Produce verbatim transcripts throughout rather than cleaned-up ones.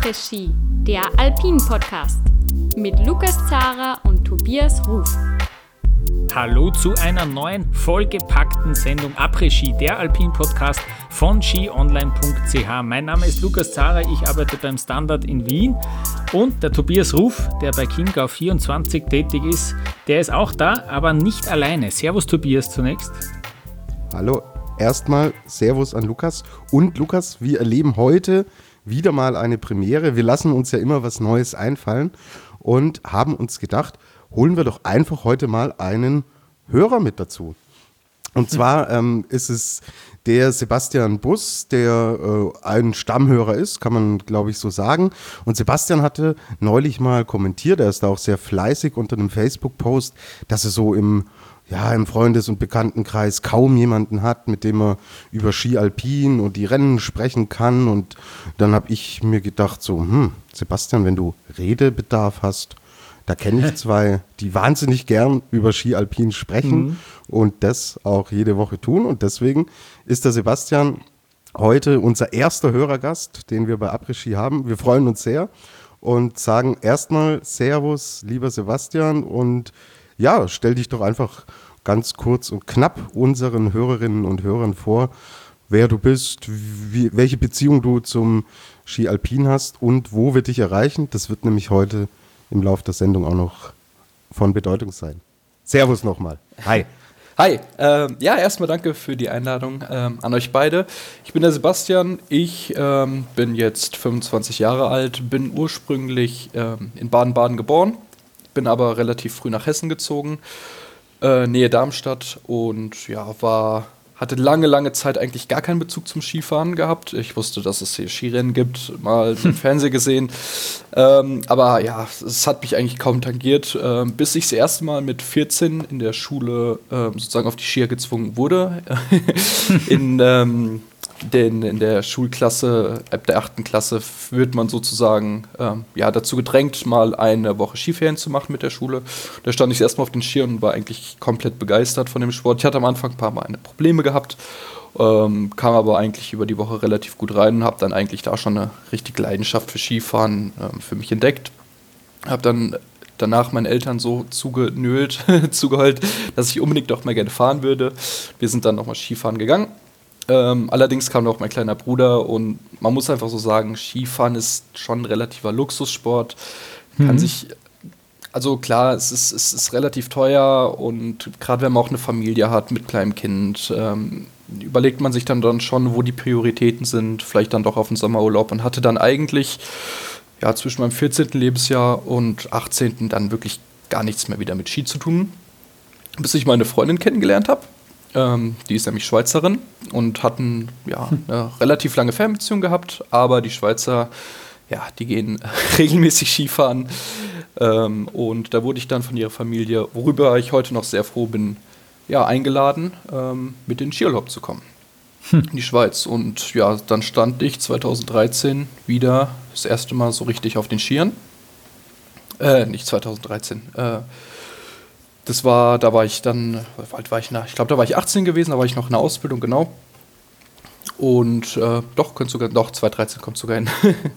Après-Ski, der Alpin-Podcast mit Lukas Zara und Tobias Ruf. Hallo zu einer neuen vollgepackten Sendung Après-Ski, der Alpin-Podcast von ski online punkt c h. Mein Name ist Lukas Zara, ich arbeite beim Standard in Wien und der Tobias Ruf, der bei Chiemgau vierundzwanzig tätig ist, der ist auch da, aber nicht alleine. Servus Tobias zunächst. Hallo, erstmal Servus an Lukas. Und Lukas, wir erleben heute wieder mal eine Premiere. Wir lassen uns ja immer was Neues einfallen und haben uns gedacht, holen wir doch einfach heute mal einen Hörer mit dazu. Und zwar ähm, ist es der Sebastian Buss, der äh, ein Stammhörer ist, kann man glaube ich so sagen. Und Sebastian hatte neulich mal kommentiert, er ist da auch sehr fleißig unter einem Facebook-Post, dass er so im ja, im Freundes- und Bekanntenkreis kaum jemanden hat, mit dem er über Ski Alpin und die Rennen sprechen kann. Und dann habe ich mir gedacht, so, hm, Sebastian, wenn du Redebedarf hast, da kenne ich zwei, die wahnsinnig gern über Ski Alpin sprechen mhm. und das auch jede Woche tun. Und deswegen ist der Sebastian heute unser erster Hörergast, den wir bei Après-Ski haben. Wir freuen uns sehr und sagen erstmal Servus, lieber Sebastian, und ja, stell dich doch einfach ganz kurz und knapp unseren Hörerinnen und Hörern vor, wer du bist, wie, welche Beziehung du zum Ski Alpin hast und wo wir dich erreichen. Das wird nämlich heute im Laufe der Sendung auch noch von Bedeutung sein. Servus nochmal. Hi. Hi. Ähm, ja, erstmal danke für die Einladung ähm, an euch beide. Ich bin der Sebastian. Ich ähm, bin jetzt fünfundzwanzig Jahre alt, bin ursprünglich ähm, in Baden-Baden geboren, bin aber relativ früh nach Hessen gezogen, äh, Nähe Darmstadt, und ja, war, hatte lange, lange Zeit eigentlich gar keinen Bezug zum Skifahren gehabt. Ich wusste, dass es hier Skirennen gibt, mal im Fernsehen gesehen, ähm, aber ja, es hat mich eigentlich kaum tangiert, äh, bis ich das erste Mal mit vierzehn in der Schule äh, sozusagen auf die Skier gezwungen wurde. in ähm, Denn in der Schulklasse, ab der achten Klasse, wird man sozusagen ähm, ja, dazu gedrängt, mal eine Woche Skiferien zu machen mit der Schule. Da stand ich erstmal auf den Skiern und war eigentlich komplett begeistert von dem Sport. Ich hatte am Anfang ein paar Mal eine Probleme gehabt, ähm, kam aber eigentlich über die Woche relativ gut rein und habe dann eigentlich da schon eine richtige Leidenschaft für Skifahren ähm, für mich entdeckt. Habe dann danach meinen Eltern so zugenölt, zugeheult, dass ich unbedingt doch mal gerne fahren würde. Wir sind dann nochmal Skifahren gegangen. Ähm, allerdings kam noch mein kleiner Bruder, und man muss einfach so sagen, Skifahren ist schon ein relativer Luxussport. Kann mhm. sich, also klar, es ist, es ist relativ teuer, und gerade wenn man auch eine Familie hat mit kleinem Kind, ähm, überlegt man sich dann, dann schon, wo die Prioritäten sind, vielleicht dann doch auf den Sommerurlaub, und hatte dann eigentlich ja, zwischen meinem vierzehnten Lebensjahr und achtzehnten dann wirklich gar nichts mehr wieder mit Ski zu tun, bis ich meine Freundin kennengelernt habe. Ähm, die ist nämlich Schweizerin und hatten ja eine relativ lange Fernbeziehung gehabt, aber die Schweizer, ja, die gehen regelmäßig Skifahren, ähm, und da wurde ich dann von ihrer Familie, worüber ich heute noch sehr froh bin, ja, eingeladen, ähm, mit in den Skiurlaub zu kommen, hm. in die Schweiz. Und ja, dann stand ich zweitausenddreizehn wieder das erste Mal so richtig auf den Skiern, äh, nicht zweitausenddreizehn, äh, Das war, da war ich dann, wie alt war ich nach? Ich glaube, da war ich achtzehn gewesen, da war ich noch in der Ausbildung, genau. Und äh, doch, könnte sogar, doch, zweitausenddreizehn kommt sogar hin.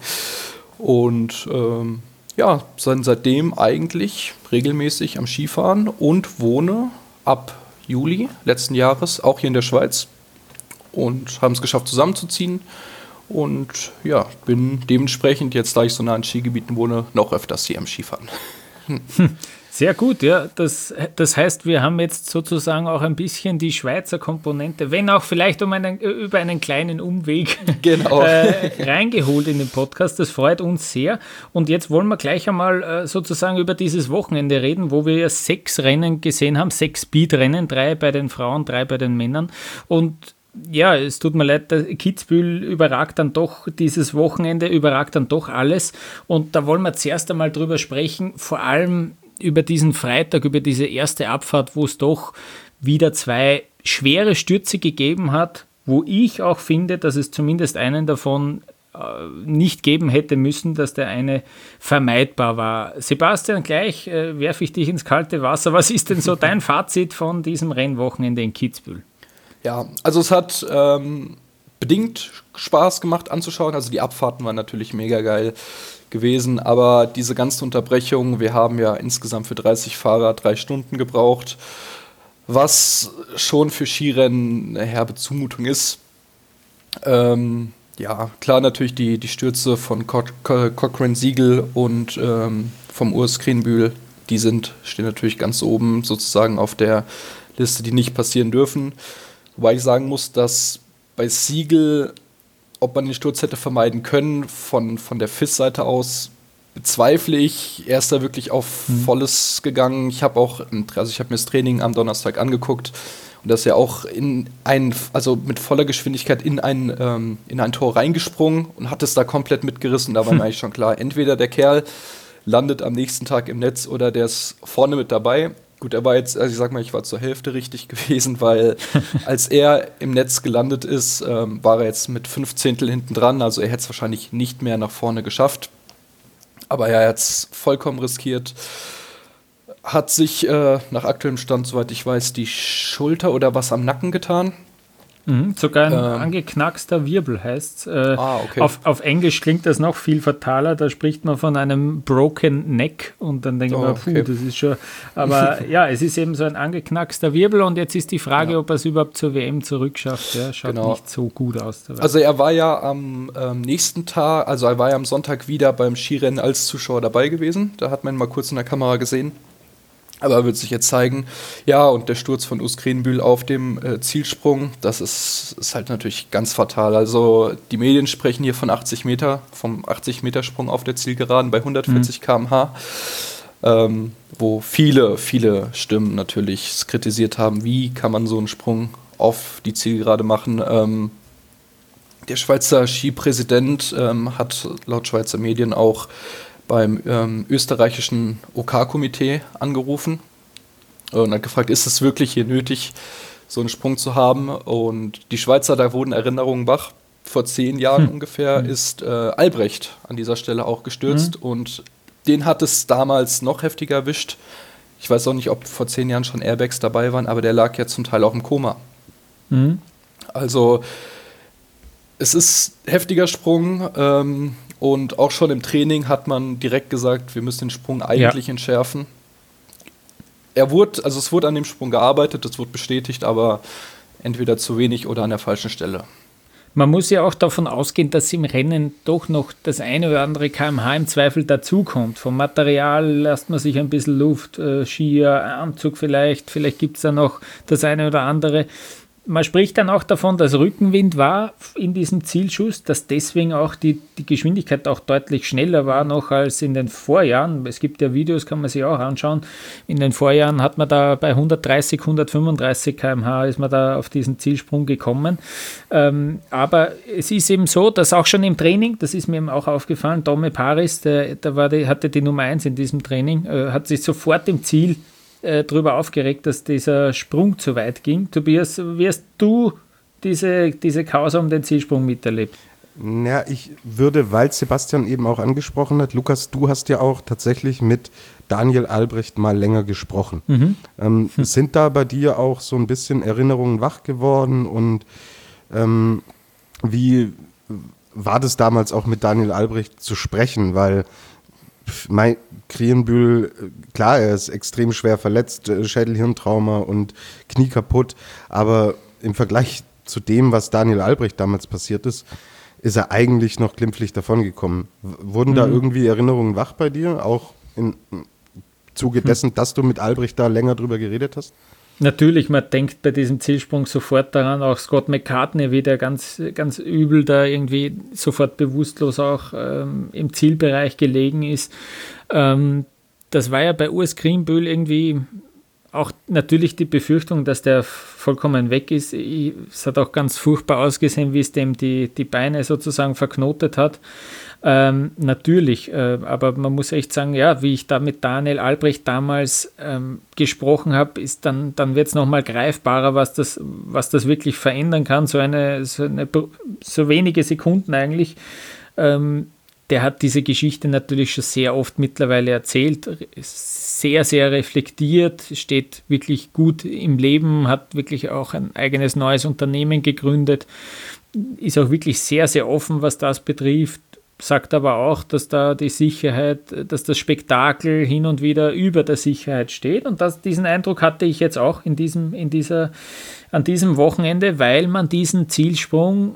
Und ähm, ja, sind seitdem eigentlich regelmäßig am Skifahren und wohne ab Juli letzten Jahres auch hier in der Schweiz und haben es geschafft, zusammenzuziehen. Und ja, bin dementsprechend, jetzt da ich so nah an Skigebieten wohne, noch öfters hier am Skifahren. Hm. Sehr gut, ja. Das, das heißt, wir haben jetzt sozusagen auch ein bisschen die Schweizer Komponente, wenn auch vielleicht um einen, über einen kleinen Umweg genau. äh, reingeholt in den Podcast. Das freut uns sehr. Und jetzt wollen wir gleich einmal äh, sozusagen über dieses Wochenende reden, wo wir ja sechs Rennen gesehen haben, sechs Speedrennen, drei bei den Frauen, drei bei den Männern. Und ja, es tut mir leid, der Kitzbühel überragt dann doch, dieses Wochenende überragt dann doch alles. Und da wollen wir zuerst einmal drüber sprechen, vor allem über diesen Freitag, über diese erste Abfahrt, wo es doch wieder zwei schwere Stürze gegeben hat, wo ich auch finde, dass es zumindest einen davon äh, nicht geben hätte müssen, dass der eine vermeidbar war. Sebastian, gleich äh, werfe ich dich ins kalte Wasser. Was ist denn so dein Fazit von diesem Rennwochenende in Kitzbühel? Ja, also es hat ähm, bedingt Spaß gemacht anzuschauen. Also die Abfahrten waren natürlich mega geil gewesen, aber diese ganze Unterbrechung, wir haben ja insgesamt für dreißig Fahrer drei Stunden gebraucht, was schon für Skirennen eine herbe Zumutung ist. Ähm, ja, klar natürlich die, die Stürze von Co- Co- Cochrane Siegel und ähm, vom Urs Krenbühl, die sind, stehen natürlich ganz oben sozusagen auf der Liste, die nicht passieren dürfen. Wobei ich sagen muss, dass bei Siegel, ob man den Sturz hätte vermeiden können, von, von der F I S-Seite aus bezweifle ich. Er ist da wirklich auf mhm. Volles gegangen. Ich habe auch, also ich habe mir das Training am Donnerstag angeguckt und dass er auch in ein, also mit voller Geschwindigkeit in ein, ähm, in ein Tor reingesprungen und hat es da komplett mitgerissen. Da war mir eigentlich schon klar, entweder der Kerl landet am nächsten Tag im Netz oder der ist vorne mit dabei. Gut, er war jetzt, also ich sag mal, ich war zur Hälfte richtig gewesen, weil als er im Netz gelandet ist, ähm, war er jetzt mit fünf Zehntel hinten dran, also er hätte es wahrscheinlich nicht mehr nach vorne geschafft. Aber er hat es vollkommen riskiert, hat sich äh, nach aktuellem Stand, soweit ich weiß, die Schulter oder was am Nacken getan. Mhm, sogar ein Ähm. angeknackster Wirbel heißt es. Äh, Ah, okay. auf, auf Englisch klingt das noch viel fataler, da spricht man von einem broken neck und dann denkt Oh, man, puh, okay. das ist schon, aber ja, es ist eben so ein angeknackster Wirbel und jetzt ist die Frage, Ja. ob er es überhaupt zur W M zurückschafft. Ja, schaut Genau. nicht so gut aus. dabei. Also er war ja am ähm, nächsten Tag, also er war ja am Sonntag wieder beim Skirennen als Zuschauer dabei gewesen. Da hat man ihn mal kurz in der Kamera gesehen. Aber wird sich jetzt zeigen. Ja, und der Sturz von Urs Krenbühl auf dem äh, Zielsprung, das ist, ist halt natürlich ganz fatal. Also die Medien sprechen hier von achtzig Meter, vom achtzig-Meter-Sprung auf der Zielgeraden bei hundertvierzig Kilometer pro Stunde, ähm, wo viele, viele Stimmen natürlich es kritisiert haben, wie kann man so einen Sprung auf die Zielgerade machen. Ähm, der Schweizer Skipräsident ähm, hat laut Schweizer Medien auch beim ähm, österreichischen O K-Komitee angerufen und hat gefragt, ist es wirklich hier nötig, so einen Sprung zu haben? Und die Schweizer, da wurden Erinnerungen wach. Vor zehn Jahren hm. ungefähr hm. ist äh, Albrecht an dieser Stelle auch gestürzt hm. und den hat es damals noch heftiger erwischt. Ich weiß auch nicht, ob vor zehn Jahren schon Airbags dabei waren, aber der lag ja zum Teil auch im Koma. Hm. Also es ist ein heftiger Sprung, ähm, und auch schon im Training hat man direkt gesagt, wir müssen den Sprung eigentlich ja. entschärfen. Er wurde, also es wurde an dem Sprung gearbeitet, es wurde bestätigt, aber entweder zu wenig oder an der falschen Stelle. Man muss ja auch davon ausgehen, dass im Rennen doch noch das eine oder andere Kilometer pro Stunde im Zweifel dazukommt. Vom Material lässt man sich ein bisschen Luft, äh, Skier, Anzug vielleicht, vielleicht gibt es da noch das eine oder andere. Man spricht dann auch davon, dass Rückenwind war in diesem Zielschuss, dass deswegen auch die, die Geschwindigkeit auch deutlich schneller war noch als in den Vorjahren. Es gibt ja Videos, kann man sich auch anschauen. In den Vorjahren hat man da bei hundertdreißig, hundertfünfunddreißig Kilometer pro Stunde ist man da auf diesen Zielsprung gekommen. Ähm, aber es ist eben so, dass auch schon im Training, das ist mir eben auch aufgefallen, Tome Paris, der, der war die, hatte die Nummer eins in diesem Training, äh, hat sich sofort im Ziel darüber aufgeregt, dass dieser Sprung zu weit ging. Tobias, wie hast du diese, diese Causa um den Zielsprung miterlebt? Ja, ich würde, weil Sebastian eben auch angesprochen hat, Lukas, du hast ja auch tatsächlich mit Daniel Albrecht mal länger gesprochen. Mhm. Ähm, hm. Sind da bei dir auch so ein bisschen Erinnerungen wach geworden und ähm, wie war das damals auch mit Daniel Albrecht zu sprechen? Weil mein Krenbühl, klar, er ist extrem schwer verletzt, Schädelhirntrauma und Knie kaputt, aber im Vergleich zu dem, was Daniel Albrecht damals passiert ist, ist er eigentlich noch glimpflich davongekommen. Wurden mhm. da irgendwie Erinnerungen wach bei dir, auch im Zuge dessen, dass du mit Albrecht da länger drüber geredet hast? Natürlich, man denkt bei diesem Zielsprung sofort daran, auch Scott McCartney, wie der ganz, ganz übel da irgendwie sofort bewusstlos auch ähm, im Zielbereich gelegen ist. Ähm, das war ja bei Urs Krenbühl irgendwie auch natürlich die Befürchtung, dass der vollkommen weg ist. Ich, es hat auch ganz furchtbar ausgesehen, wie es dem die, die Beine sozusagen verknotet hat. Ähm, natürlich, äh, aber man muss echt sagen, ja, wie ich da mit Daniel Albrecht damals ähm, gesprochen habe, ist dann, dann wird es nochmal greifbarer, was das, was das wirklich verändern kann, so eine, so, eine, so wenige Sekunden eigentlich. Ähm, der hat diese Geschichte natürlich schon sehr oft mittlerweile erzählt, sehr, sehr reflektiert, steht wirklich gut im Leben, hat wirklich auch ein eigenes neues Unternehmen gegründet, ist auch wirklich sehr, sehr offen, was das betrifft, sagt aber auch, dass da die Sicherheit, dass das Spektakel hin und wieder über der Sicherheit steht, und das, diesen Eindruck hatte ich jetzt auch in diesem, in dieser, an diesem Wochenende, weil man diesen Zielsprung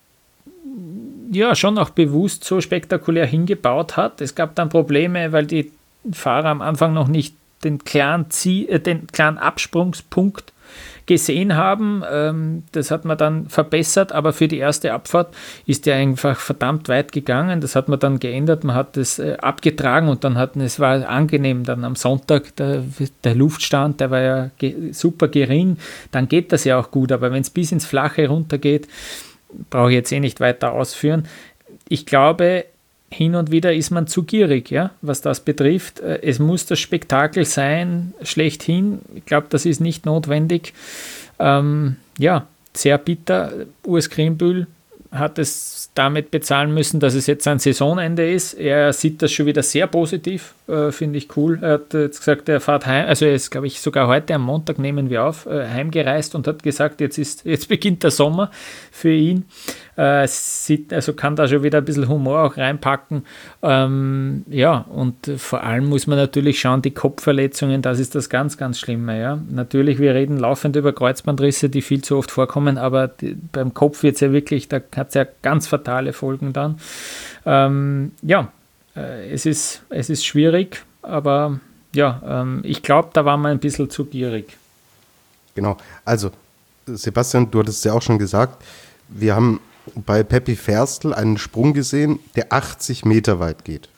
ja schon auch bewusst so spektakulär hingebaut hat. Es gab dann Probleme, weil die Fahrer am Anfang noch nicht den klaren, Ziel, äh, den klaren Absprungspunkt gesehen haben. Ähm, das hat man dann verbessert, aber für die erste Abfahrt ist der einfach verdammt weit gegangen. Das hat man dann geändert, man hat es äh, abgetragen, und dann hatten, es war angenehm, dann am Sonntag der, der Luftstand, der war ja ge- super gering, dann geht das ja auch gut, aber wenn es bis ins Flache runtergeht, brauche ich jetzt eh nicht weiter ausführen. Ich glaube, hin und wieder ist man zu gierig, ja, was das betrifft. Es muss das Spektakel sein, schlechthin. Ich glaube, das ist nicht notwendig. Ähm, ja, sehr bitter. Urs Krimbühl hat es damit bezahlen müssen, dass es jetzt ein Saisonende ist. Er sieht das schon wieder sehr positiv, äh, finde ich cool. Er hat jetzt gesagt, er fährt heim, also er ist, glaube ich, sogar heute am Montag, nehmen wir auf, äh, heimgereist und hat gesagt, jetzt, ist, jetzt beginnt der Sommer für ihn. Äh, sieht, also kann da schon wieder ein bisschen Humor auch reinpacken. Ähm, ja, und vor allem muss man natürlich schauen, die Kopfverletzungen, das ist das ganz, ganz Schlimme. Ja. Natürlich, wir reden laufend über Kreuzbandrisse, die viel zu oft vorkommen, aber die, beim Kopf wird es ja wirklich, da hat es ja ganz fatale Folgen dann. Ähm, ja, äh, es ist, es ist schwierig, aber ja, ähm, ich glaube, da war man ein bisschen zu gierig. Genau, also Sebastian, du hattest ja auch schon gesagt, wir haben bei Pepi Ferstl einen Sprung gesehen, der achtzig Meter weit geht.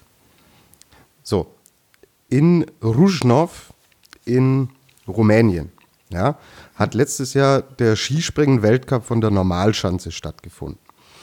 So, in Ružnov in Rumänien, ja, hat letztes Jahr der Skispringen-Weltcup von der Normalschanze stattgefunden.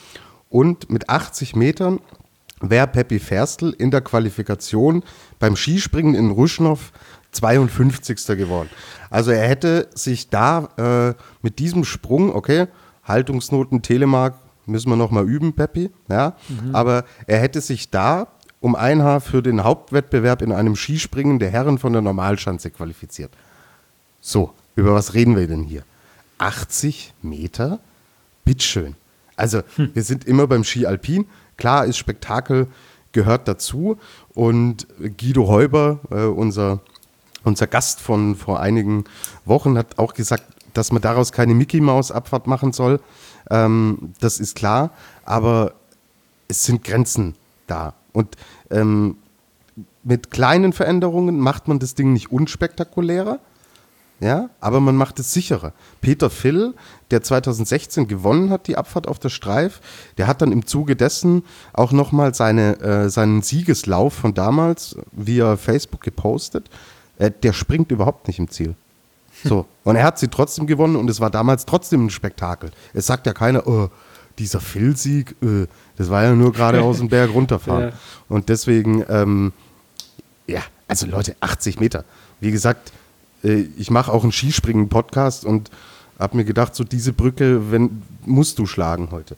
Und mit achtzig Metern wäre Pepi Ferstl in der Qualifikation beim Skispringen in Ružnov zweiundfünfzigster geworden. Also er hätte sich da äh, mit diesem Sprung, okay, Haltungsnoten, Telemark, müssen wir nochmal üben, Pepi, ja, mhm. aber er hätte sich da um ein Haar für den Hauptwettbewerb in einem Skispringen der Herren von der Normalschanze qualifiziert. So, über was reden wir denn hier? achtzig Meter? Bitteschön. Also, hm. wir sind immer beim Ski Alpin. Klar ist Spektakel, gehört dazu. Und Guido Heuber, äh, unser, unser Gast von vor einigen Wochen, hat auch gesagt, dass man daraus keine Mickey-Maus-Abfahrt machen soll. Ähm, das ist klar, aber es sind Grenzen da. Und ähm, mit kleinen Veränderungen macht man das Ding nicht unspektakulärer, ja, aber man macht es sicherer. Peter Vill, der zweitausendsechzehn gewonnen hat, die Abfahrt auf der Streif, der hat dann im Zuge dessen auch nochmal seine, äh, seinen Siegeslauf von damals via Facebook gepostet. Äh, der springt überhaupt nicht im Ziel. So, und er hat sie trotzdem gewonnen und es war damals trotzdem ein Spektakel. Es sagt ja keiner, oh, dieser Vill-Sieg, äh, das war ja nur gerade aus dem Berg runterfahren. Ja. Und deswegen, ähm, ja, also Leute, achtzig Meter. Wie gesagt, äh, ich mache auch einen Skispringen-Podcast und habe mir gedacht, so diese Brücke, wenn, musst du schlagen heute.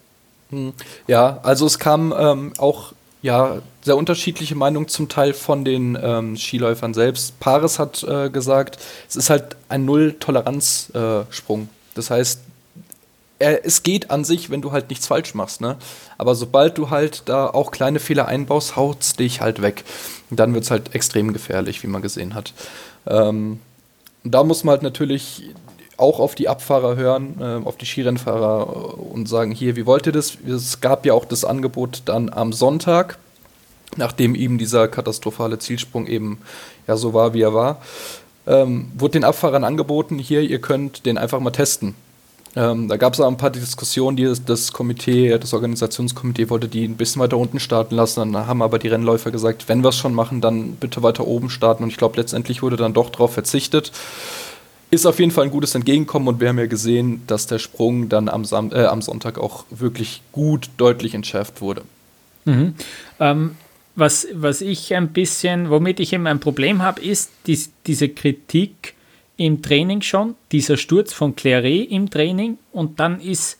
Ja, also es kam ähm, auch ja, sehr unterschiedliche Meinungen zum Teil von den ähm, Skiläufern selbst. Paris hat äh, gesagt, es ist halt ein Null-Toleranz-Sprung. Äh, das heißt, er, es geht an sich, wenn du halt nichts falsch machst, ne? Aber sobald du halt da auch kleine Fehler einbaust, haut's dich halt weg. Und dann wird's halt extrem gefährlich, wie man gesehen hat. Ähm, da muss man halt natürlich auch auf die Abfahrer hören, äh, auf die Skirennfahrer und sagen, hier, wie wollt ihr das? Es gab ja auch das Angebot dann am Sonntag, nachdem eben dieser katastrophale Zielsprung eben ja so war, wie er war, ähm, wurde den Abfahrern angeboten, hier, ihr könnt den einfach mal testen. Ähm, da gab es auch ein paar Diskussionen, die das, das Komitee, das Organisationskomitee wollte die ein bisschen weiter unten starten lassen, dann haben aber die Rennläufer gesagt, wenn wir es schon machen, dann bitte weiter oben starten, und ich glaube, letztendlich wurde dann doch darauf verzichtet. Ist auf jeden Fall ein gutes Entgegenkommen, und wir haben ja gesehen, dass der Sprung dann am, Sam- äh, am Sonntag auch wirklich gut, deutlich entschärft wurde. Mhm. Ähm, was, was ich ein bisschen, womit ich eben ein Problem habe, ist dies, diese Kritik im Training schon, dieser Sturz von Claret im Training, und dann ist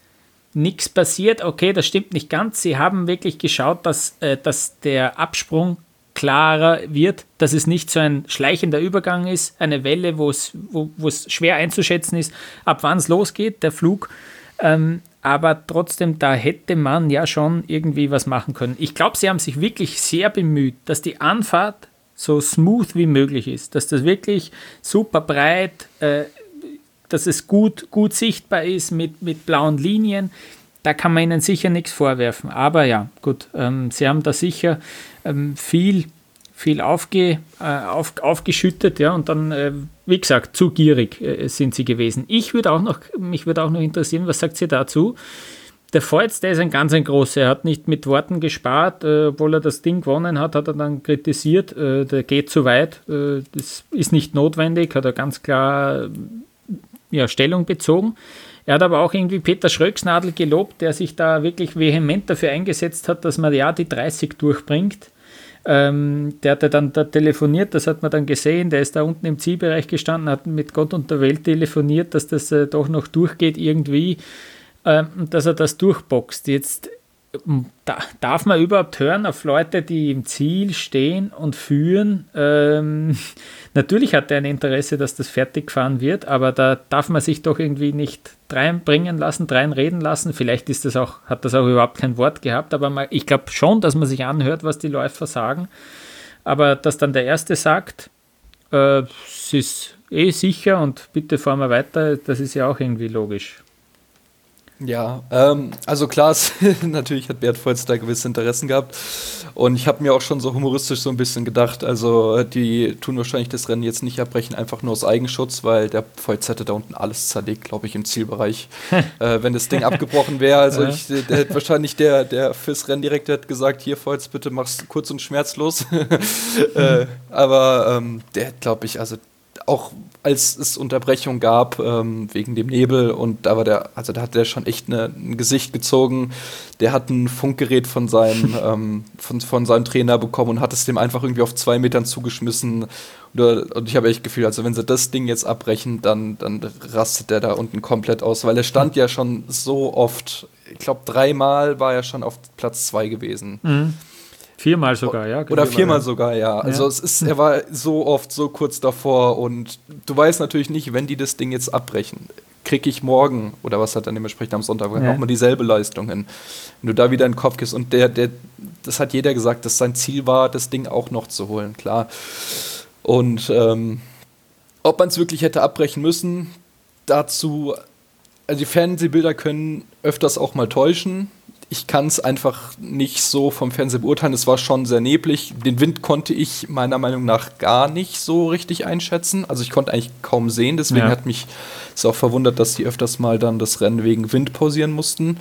nichts passiert. Okay, das stimmt nicht ganz. Sie haben wirklich geschaut, dass, äh, dass der Absprung klarer wird, dass es nicht so ein schleichender Übergang ist, eine Welle, wo es wo, wo es schwer einzuschätzen ist, ab wann es losgeht, der Flug. Ähm, aber trotzdem, da hätte man ja schon irgendwie was machen können. Ich glaube, sie haben sich wirklich sehr bemüht, dass die Anfahrt so smooth wie möglich ist, dass das wirklich super breit, äh, dass es gut, gut sichtbar ist mit, mit blauen Linien. Da kann man ihnen sicher nichts vorwerfen. Aber ja, gut, ähm, sie haben da sicher ähm, viel, viel aufge, äh, auf, aufgeschüttet, ja, und dann, äh, wie gesagt, zu gierig äh, sind sie gewesen. Ich würde auch noch, mich würde auch noch interessieren, was sagt ihr dazu? Der Voits, der ist ein ganz ein großer, er hat nicht mit Worten gespart, äh, obwohl er das Ding gewonnen hat, hat er dann kritisiert, äh, der geht zu weit, äh, das ist nicht notwendig, hat er ganz klar äh, ja, Stellung bezogen. Er hat aber auch irgendwie Peter Schröcksnadel gelobt, der sich da wirklich vehement dafür eingesetzt hat, dass man ja die dreißig durchbringt. Ähm, der hat ja dann da telefoniert, das hat man dann gesehen, der ist da unten im Zielbereich gestanden, hat mit Gott und der Welt telefoniert, dass das äh, doch noch durchgeht irgendwie, ähm, dass er das durchboxt. Jetzt da, darf man überhaupt hören auf Leute, die im Ziel stehen und führen. Ähm, natürlich hat er ein Interesse, dass das fertig gefahren wird, aber da darf man sich doch irgendwie nicht reinbringen lassen, reinreden lassen. Vielleicht ist das auch, hat das auch überhaupt kein Wort gehabt, aber man, ich glaube schon, dass man sich anhört, was die Läufer sagen. Aber dass dann der Erste sagt, äh, es ist eh sicher und bitte fahren wir weiter, das ist ja auch irgendwie logisch. Ja, ähm, also klar, natürlich hat Bert Voits da gewisse Interessen gehabt und ich habe mir auch schon so humoristisch so ein bisschen gedacht, also die tun wahrscheinlich das Rennen jetzt nicht abbrechen, einfach nur aus Eigenschutz, weil der Voits hätte da unten alles zerlegt, glaube ich, im Zielbereich, äh, wenn das Ding abgebrochen wäre, also ich, der hätte wahrscheinlich der, der fürs Renndirektor hat gesagt, hier Voits, bitte mach's kurz und schmerzlos, äh, aber ähm, der hat, glaube ich, also auch als es Unterbrechung gab ähm, wegen dem Nebel und da war der, also da hat der schon echt eine, ein Gesicht gezogen. Der hat ein Funkgerät von seinem, ähm, von, von seinem Trainer bekommen und hat es dem einfach irgendwie auf zwei Metern zugeschmissen. Und, und ich habe echt Gefühl, also wenn sie das Ding jetzt abbrechen, dann, dann rastet der da unten komplett aus, weil er stand ja schon so oft, ich glaube dreimal war er schon auf Platz zwei gewesen. Mhm. Viermal sogar, ja. Oder viermal sogar, ja. Also ja. es ist, er war so oft so kurz davor und du weißt natürlich nicht, wenn die das Ding jetzt abbrechen, kriege ich morgen, oder was hat dann dementsprechend am Sonntag, ja. auch mal dieselbe Leistung hin. Wenn du da wieder in den Kopf gehst und der, der, das hat jeder gesagt, dass sein Ziel war, das Ding auch noch zu holen, klar. Und ähm, ob man es wirklich hätte abbrechen müssen, dazu, also die Fernsehbilder können öfters auch mal täuschen. Ich kann es einfach nicht so vom Fernsehen beurteilen. Es war schon sehr neblig. Den Wind konnte ich meiner Meinung nach gar nicht so richtig einschätzen. Also ich konnte eigentlich kaum sehen. Deswegen ja. hat mich es auch verwundert, dass die öfters mal dann das Rennen wegen Wind pausieren mussten.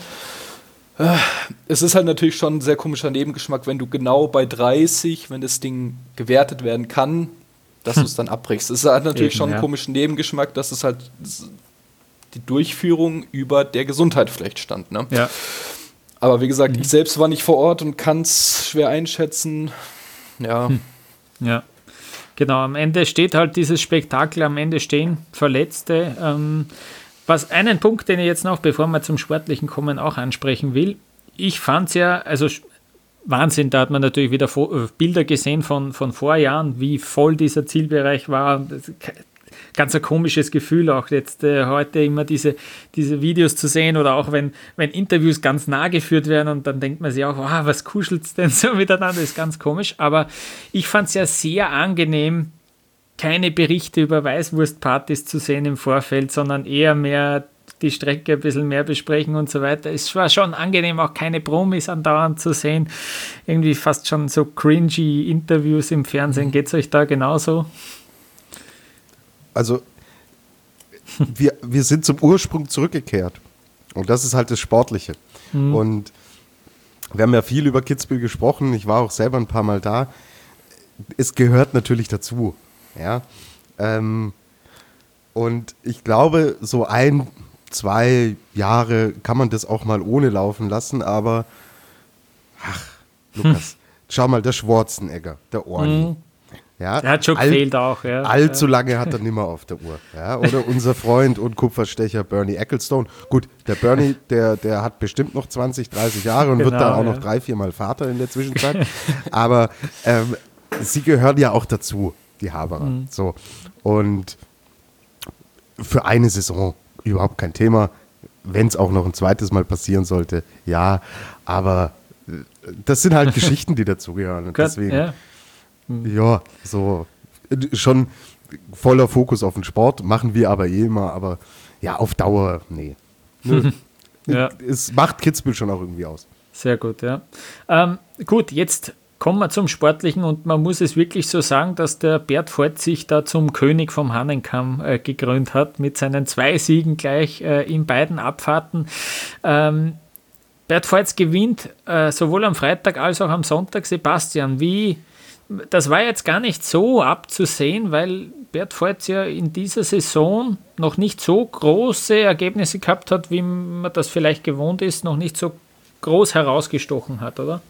Es ist halt natürlich schon ein sehr komischer Nebengeschmack, wenn du genau bei dreißig, wenn das Ding gewertet werden kann, dass hm. du es dann abbrichst. Es hat natürlich Eben, schon einen ja. komischen Nebengeschmack, dass es halt die Durchführung über der Gesundheit vielleicht stand. Ne? Ja. Aber wie gesagt, mhm. ich selbst war nicht vor Ort und kann es schwer einschätzen. Ja. Hm. Ja, genau. Am Ende steht halt dieses Spektakel, am Ende stehen Verletzte. Ähm, was einen Punkt, den ich jetzt noch, bevor wir zum Sportlichen kommen, auch ansprechen will. Ich fand es ja, also Wahnsinn, da hat man natürlich wieder Bilder gesehen von, von Vorjahren, wie voll dieser Zielbereich war. Ganz ein komisches Gefühl, auch jetzt äh, heute immer diese, diese Videos zu sehen oder auch wenn, wenn Interviews ganz nah geführt werden und dann denkt man sich auch, wow, was kuschelt's denn so miteinander, das ist ganz komisch, aber ich fand es ja sehr angenehm, keine Berichte über Weißwurstpartys zu sehen im Vorfeld, sondern eher mehr die Strecke ein bisschen mehr besprechen und so weiter. Es war schon angenehm, auch keine Promis andauernd zu sehen, irgendwie fast schon so cringy Interviews im Fernsehen. Geht's euch da genauso? Also, wir, wir sind zum Ursprung zurückgekehrt. Und das ist halt das Sportliche. Mhm. Und wir haben ja viel über Kitzbühel gesprochen. Ich war auch selber ein paar Mal da. Es gehört natürlich dazu. Ja. Ähm, und ich glaube, so ein, zwei Jahre kann man das auch mal ohne laufen lassen. Aber, ach, Lukas, hm. schau mal, der Schwarzenegger, der Orni. Mhm. Ja, Er hat schon All, gefehlt auch. Ja. Allzu lange hat er nimmer auf der Uhr. Ja, oder unser Freund und Kupferstecher Bernie Ecclestone. Gut, der Bernie, der, der hat bestimmt noch zwanzig, dreißig Jahre und Genau, wird dann auch ja. noch drei, viermal Vater in der Zwischenzeit. Aber ähm, sie gehören ja auch dazu, die Haberer. Mhm. So. Und für eine Saison überhaupt kein Thema. Wenn es auch noch ein zweites Mal passieren sollte, ja. Aber das sind halt Geschichten, die dazugehören. Und deswegen, ja. ja, so schon voller Fokus auf den Sport, machen wir aber eh immer, aber ja, auf Dauer, nee. Nö. Ja. Es macht Kitzbühel schon auch irgendwie aus. Sehr gut, ja. Ähm, gut, jetzt kommen wir zum Sportlichen und man muss es wirklich so sagen, dass der Bert Voits sich da zum König vom Hahnenkamm äh, gekrönt hat, mit seinen zwei Siegen gleich äh, in beiden Abfahrten. Ähm, Bert Voits gewinnt äh, sowohl am Freitag als auch am Sonntag. Sebastian, wie, das war jetzt gar nicht so abzusehen, weil Bert Voits ja in dieser Saison noch nicht so große Ergebnisse gehabt hat, wie man das vielleicht gewohnt ist, noch nicht so groß herausgestochen hat, oder?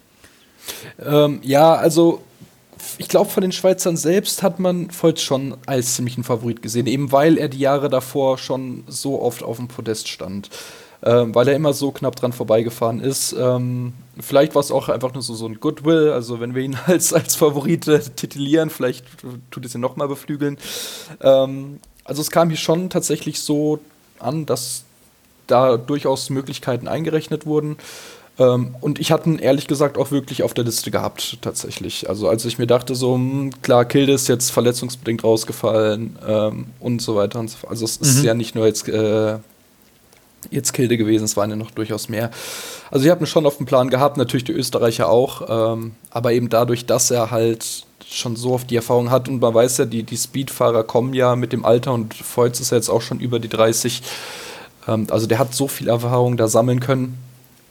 Ähm, ja, also ich glaube, von den Schweizern selbst hat man Voits schon als ziemlichen Favorit gesehen, eben weil er die Jahre davor schon so oft auf dem Podest stand. Ähm, weil er immer so knapp dran vorbeigefahren ist. Ähm, vielleicht war es auch einfach nur so, so ein Goodwill, also wenn wir ihn als, als Favorit äh, titulieren, vielleicht tut es ihn nochmal beflügeln. Ähm, also es kam hier schon tatsächlich so an, dass da durchaus Möglichkeiten eingerechnet wurden. Ähm, und ich hatte ihn ehrlich gesagt auch wirklich auf der Liste gehabt, tatsächlich. Also als ich mir dachte, so, mh, klar, Kilde ist jetzt verletzungsbedingt rausgefallen ähm, und so weiter und so fort. Also es ist mhm. ja nicht nur jetzt äh, jetzt Kilde gewesen, es waren ja noch durchaus mehr. Also ich habe ihn schon auf dem Plan gehabt, natürlich die Österreicher auch, ähm, aber eben dadurch, dass er halt schon so oft die Erfahrung hat und man weiß ja, die, die Speedfahrer kommen ja mit dem Alter und Voits ist ja jetzt auch schon über die dreißig, ähm, also der hat so viel Erfahrung da sammeln können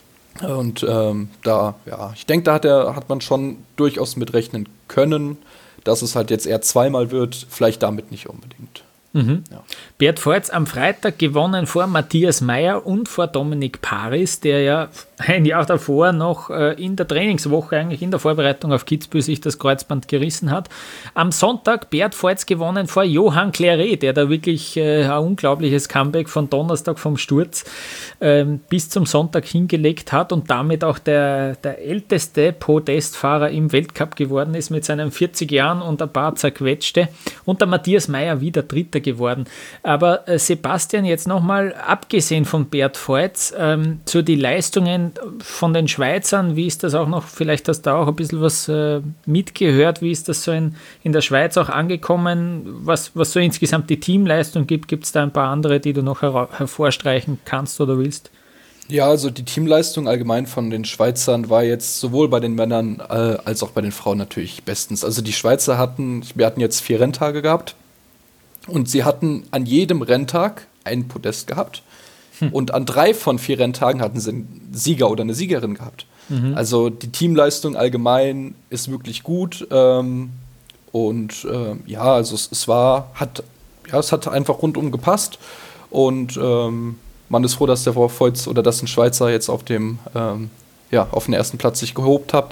und ähm, da, ja, ich denke, da hat, er, hat man schon durchaus mitrechnen können, dass es halt jetzt eher zweimal wird, vielleicht damit nicht unbedingt. Mhm. Ja. Bert Voits am Freitag gewonnen vor Matthias Mayr und vor Dominik Paris, der ja ein Jahr davor noch äh, in der Trainingswoche, eigentlich in der Vorbereitung auf Kitzbühel, sich das Kreuzband gerissen hat. Am Sonntag Bert Voits gewonnen vor Johann Claret, der da wirklich äh, ein unglaubliches Comeback von Donnerstag vom Sturz äh, bis zum Sonntag hingelegt hat und damit auch der, der älteste Podestfahrer im Weltcup geworden ist mit seinen vierzig Jahren und ein paar zerquetschte. Und der Matthias Mayr wieder Dritter geworden. Aber äh, Sebastian, jetzt nochmal, abgesehen von Bert Voits, ähm, so die Leistungen von den Schweizern, wie ist das auch noch, vielleicht hast du auch ein bisschen was äh, mitgehört, wie ist das so in, in der Schweiz auch angekommen, was, was so insgesamt die Teamleistung gibt, gibt es da ein paar andere, die du noch her- hervorstreichen kannst oder willst? Ja, also die Teamleistung allgemein von den Schweizern war jetzt sowohl bei den Männern äh, als auch bei den Frauen natürlich bestens. Also die Schweizer hatten, wir hatten jetzt vier Renntage gehabt und sie hatten an jedem Renntag einen Podest gehabt. Hm. Und an drei von vier Renntagen hatten sie einen Sieger oder eine Siegerin gehabt. Mhm. Also die Teamleistung allgemein ist wirklich gut. Ähm, und ähm, ja, also es, es war, hat, ja, es hat einfach rundum gepasst. Und ähm, man ist froh, dass der Voits oder dass ein Schweizer jetzt auf dem, ähm, ja, auf den ersten Platz sich gehobt hat.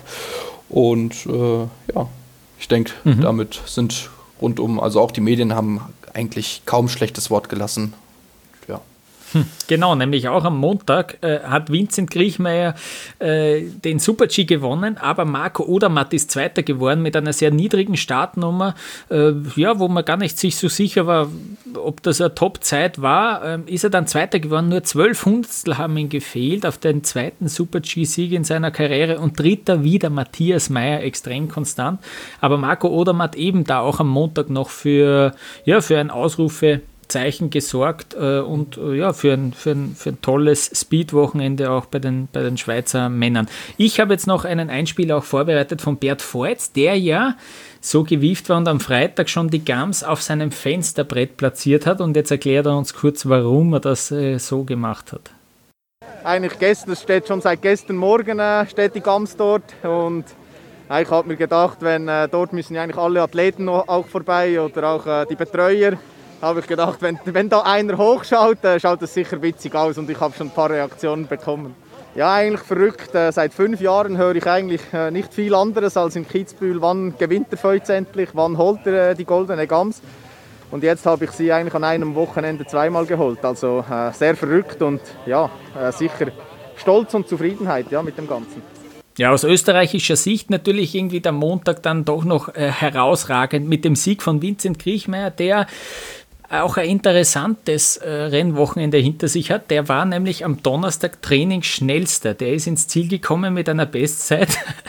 Und äh, ja, ich denke, mhm. damit sind rundum, also auch die Medien haben eigentlich kaum schlechtes Wort gelassen. Ja. Genau, nämlich auch am Montag äh, hat Vincent Griechmeier äh, den Super-G gewonnen, aber Marco Odermatt ist Zweiter geworden mit einer sehr niedrigen Startnummer, äh, ja, wo man gar nicht sich so sicher war, ob das eine Top-Zeit war, äh, ist er dann Zweiter geworden, nur zwölf Hundertstel haben ihm gefehlt auf den zweiten Super-G-Sieg in seiner Karriere und Dritter wieder Matthias Mayr, extrem konstant, aber Marco Odermatt eben da auch am Montag noch für, ja, für ein Ausrufe Zeichen gesorgt äh, und äh, ja, für ein, für ein, für ein tolles Speed-Wochenende auch bei den, bei den Schweizer Männern. Ich habe jetzt noch einen Einspieler auch vorbereitet von Bert Voits, der ja so gewieft war und am Freitag schon die Gams auf seinem Fensterbrett platziert hat und jetzt erklärt er uns kurz, warum er das äh, so gemacht hat. Eigentlich gestern, das steht schon seit gestern Morgen äh, steht die Gams dort und ich habe mir gedacht, wenn äh, dort müssen ja eigentlich alle Athleten noch, auch vorbei oder auch äh, die Betreuer. Habe ich gedacht, wenn, wenn da einer hochschaut, äh, schaut das sicher witzig aus und ich habe schon ein paar Reaktionen bekommen. Ja, eigentlich verrückt. Äh, seit fünf Jahren höre ich eigentlich äh, nicht viel anderes als in Kitzbühel, wann gewinnt der Feuz endlich, wann holt er äh, die goldene Gams. Und jetzt habe ich sie eigentlich an einem Wochenende zweimal geholt. Also äh, sehr verrückt und ja, äh, sicher Stolz und Zufriedenheit ja, mit dem Ganzen. Ja, aus österreichischer Sicht natürlich irgendwie der Montag dann doch noch äh, herausragend mit dem Sieg von Vincent Kriechmayr, der auch ein interessantes äh, Rennwochenende hinter sich hat. Der war nämlich am Donnerstag Trainingsschnellster. Der ist ins Ziel gekommen mit einer Bestzeit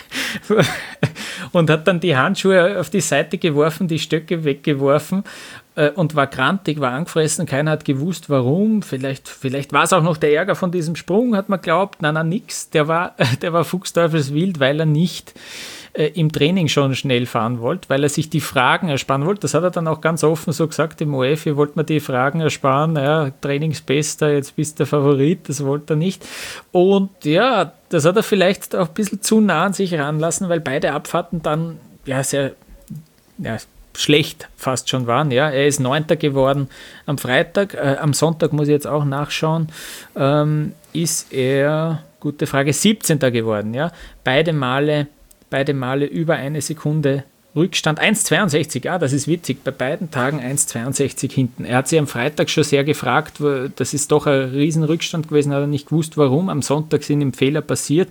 und hat dann die Handschuhe auf die Seite geworfen, die Stöcke weggeworfen äh, und war grantig, war angefressen. Keiner hat gewusst, warum. Vielleicht, vielleicht war es auch noch der Ärger von diesem Sprung, hat man geglaubt. Nein, nein, nix. Der war, der war fuchsteufelswild, weil er nicht im Training schon schnell fahren wollte, weil er sich die Fragen ersparen wollte. Das hat er dann auch ganz offen so gesagt im O F, ihr wollt mir die Fragen ersparen, naja, Trainingsbester, jetzt bist du der Favorit, das wollte er nicht. Und ja, das hat er vielleicht auch ein bisschen zu nah an sich ranlassen, weil beide Abfahrten dann ja sehr ja, schlecht fast schon waren. Ja. Er ist Neunter geworden am Freitag, äh, am Sonntag muss ich jetzt auch nachschauen, ähm, ist er, gute Frage, siebzehnter geworden. Ja. Beide Male Beide Male über eine Sekunde Rückstand. eins Komma zweiundsechzig, ja, das ist witzig. Bei beiden Tagen eins Komma zweiundsechzig hinten. Er hat sich am Freitag schon sehr gefragt, das ist doch ein Riesenrückstand gewesen, hat er nicht gewusst, warum. Am Sonntag sind ihm Fehler passiert.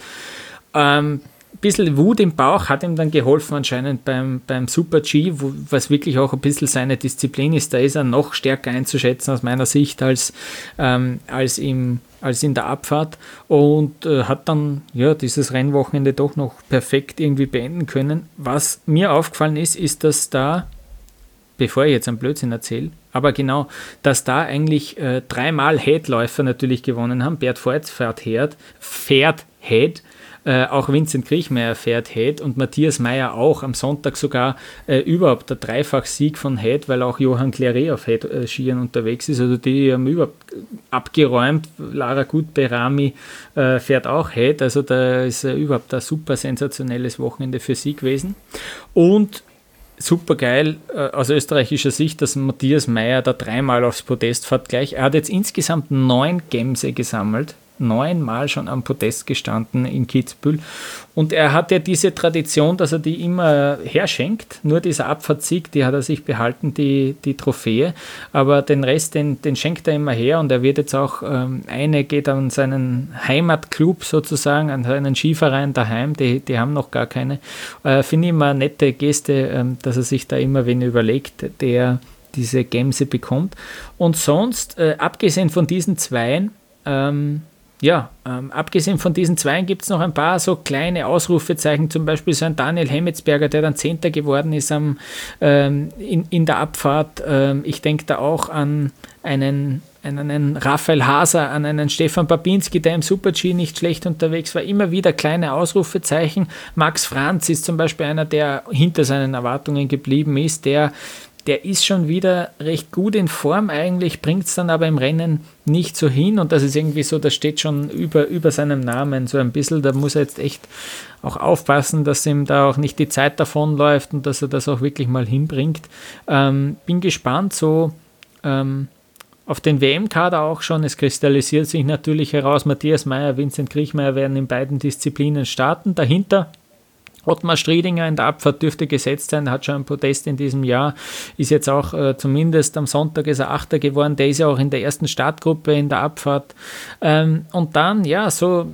Ähm, ein bisschen Wut im Bauch hat ihm dann geholfen anscheinend beim, beim Super-G, wo, was wirklich auch ein bisschen seine Disziplin ist. Da ist er noch stärker einzuschätzen aus meiner Sicht als, ähm, als, im, als in der Abfahrt und äh, hat dann ja, dieses Rennwochenende doch noch perfekt irgendwie beenden können. Was mir aufgefallen ist, ist, dass da, bevor ich jetzt einen Blödsinn erzähle, aber genau, dass da eigentlich äh, dreimal Head-Läufer natürlich gewonnen haben. Bert Voits fährt Head, fährt Head. Äh, auch Vincent Kriechmayr fährt Head und Matthias Mayr auch. Am Sonntag sogar äh, überhaupt der Dreifach-Sieg von Head, weil auch Johann Claret auf Head-Skiern äh, unterwegs ist. Also die haben überhaupt abgeräumt. Lara Gut-Berami äh, fährt auch Head. Also da ist äh, überhaupt ein super sensationelles Wochenende für sie gewesen. Und super geil äh, aus österreichischer Sicht, dass Matthias Mayr da dreimal aufs Podest fährt gleich. Er hat jetzt insgesamt neun Gemse gesammelt. Neunmal schon am Podest gestanden in Kitzbühel und er hat ja diese Tradition, dass er die immer herschenkt, nur dieser Abfahrtssieg, die hat er sich behalten, die, die Trophäe, aber den Rest, den, den schenkt er immer her und er wird jetzt auch, ähm, eine geht an seinen Heimatclub sozusagen, an seinen Skiverein daheim, die, die haben noch gar keine, äh, finde ich immer eine nette Geste, ähm, dass er sich da immer wen überlegt, der diese Gemse bekommt und sonst, äh, abgesehen von diesen Zweien, ähm, Ja, ähm, abgesehen von diesen Zweien gibt es noch ein paar so kleine Ausrufezeichen, zum Beispiel so ein Daniel Hemmetsberger, der dann Zehnter geworden ist am, ähm, in, in der Abfahrt. Ähm, ich denke da auch an einen, an einen Raphael Haser, an einen Stefan Babinski, der im Super-G nicht schlecht unterwegs war. Immer wieder kleine Ausrufezeichen. Max Franz ist zum Beispiel einer, der hinter seinen Erwartungen geblieben ist, der Der ist schon wieder recht gut in Form eigentlich, bringt es dann aber im Rennen nicht so hin und das ist irgendwie so, das steht schon über, über seinem Namen so ein bisschen, da muss er jetzt echt auch aufpassen, dass ihm da auch nicht die Zeit davonläuft und dass er das auch wirklich mal hinbringt. Ähm, bin gespannt so ähm, auf den W M-Kader auch schon, es kristallisiert sich natürlich heraus, Matthias Mayr, Vincent Kriechmayr werden in beiden Disziplinen starten, dahinter Ottmar Striedinger in der Abfahrt dürfte gesetzt sein, hat schon ein Podest in diesem Jahr, ist jetzt auch äh, zumindest am Sonntag ist er Achter geworden, der ist ja auch in der ersten Startgruppe in der Abfahrt. Ähm, und dann, ja, so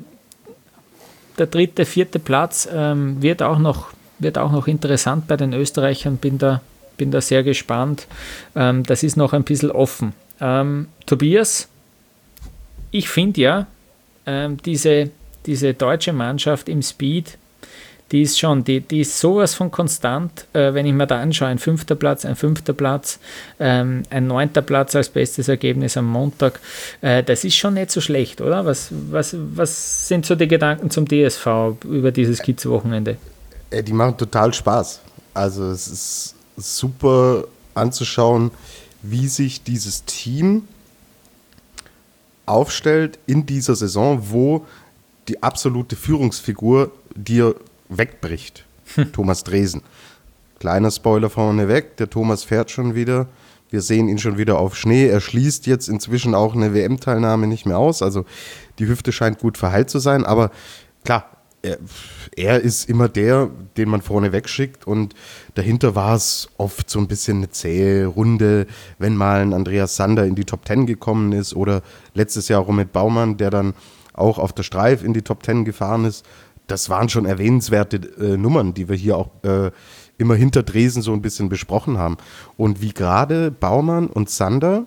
der dritte, vierte Platz ähm, wird, auch noch, wird auch noch interessant bei den Österreichern, bin da, bin da sehr gespannt. Ähm, das ist noch ein bisschen offen. Ähm, Tobias, ich finde ja, ähm, diese, diese deutsche Mannschaft im Speed, die ist schon, die, die ist sowas von konstant, äh, wenn ich mir da anschaue, ein fünfter Platz, ein fünfter Platz, ähm, ein neunter Platz als bestes Ergebnis am Montag, äh, das ist schon nicht so schlecht, oder? Was, was, was sind so die Gedanken zum D S V über dieses Kiez-Wochenende? Äh, die machen total Spaß. Also es ist super anzuschauen, wie sich dieses Team aufstellt in dieser Saison, wo die absolute Führungsfigur dir wegbricht. Thomas Dresen. Kleiner Spoiler vorneweg, der Thomas fährt schon wieder Wir sehen ihn schon wieder auf Schnee. Er schließt jetzt inzwischen auch eine W M-Teilnahme nicht mehr aus. Also die Hüfte scheint gut verheilt zu sein. Aber klar, er, er ist immer der, den man vorne wegschickt. Und dahinter war es oft so ein bisschen eine zähe Runde, wenn mal ein Andreas Sander in die Top Ten gekommen ist. Oder letztes Jahr Romet Baumann, der dann auch auf der Streif in die Top Ten gefahren ist. Das waren schon erwähnenswerte äh, Nummern, die wir hier auch äh, immer hinter Dresden so ein bisschen besprochen haben. Und wie gerade Baumann und Sander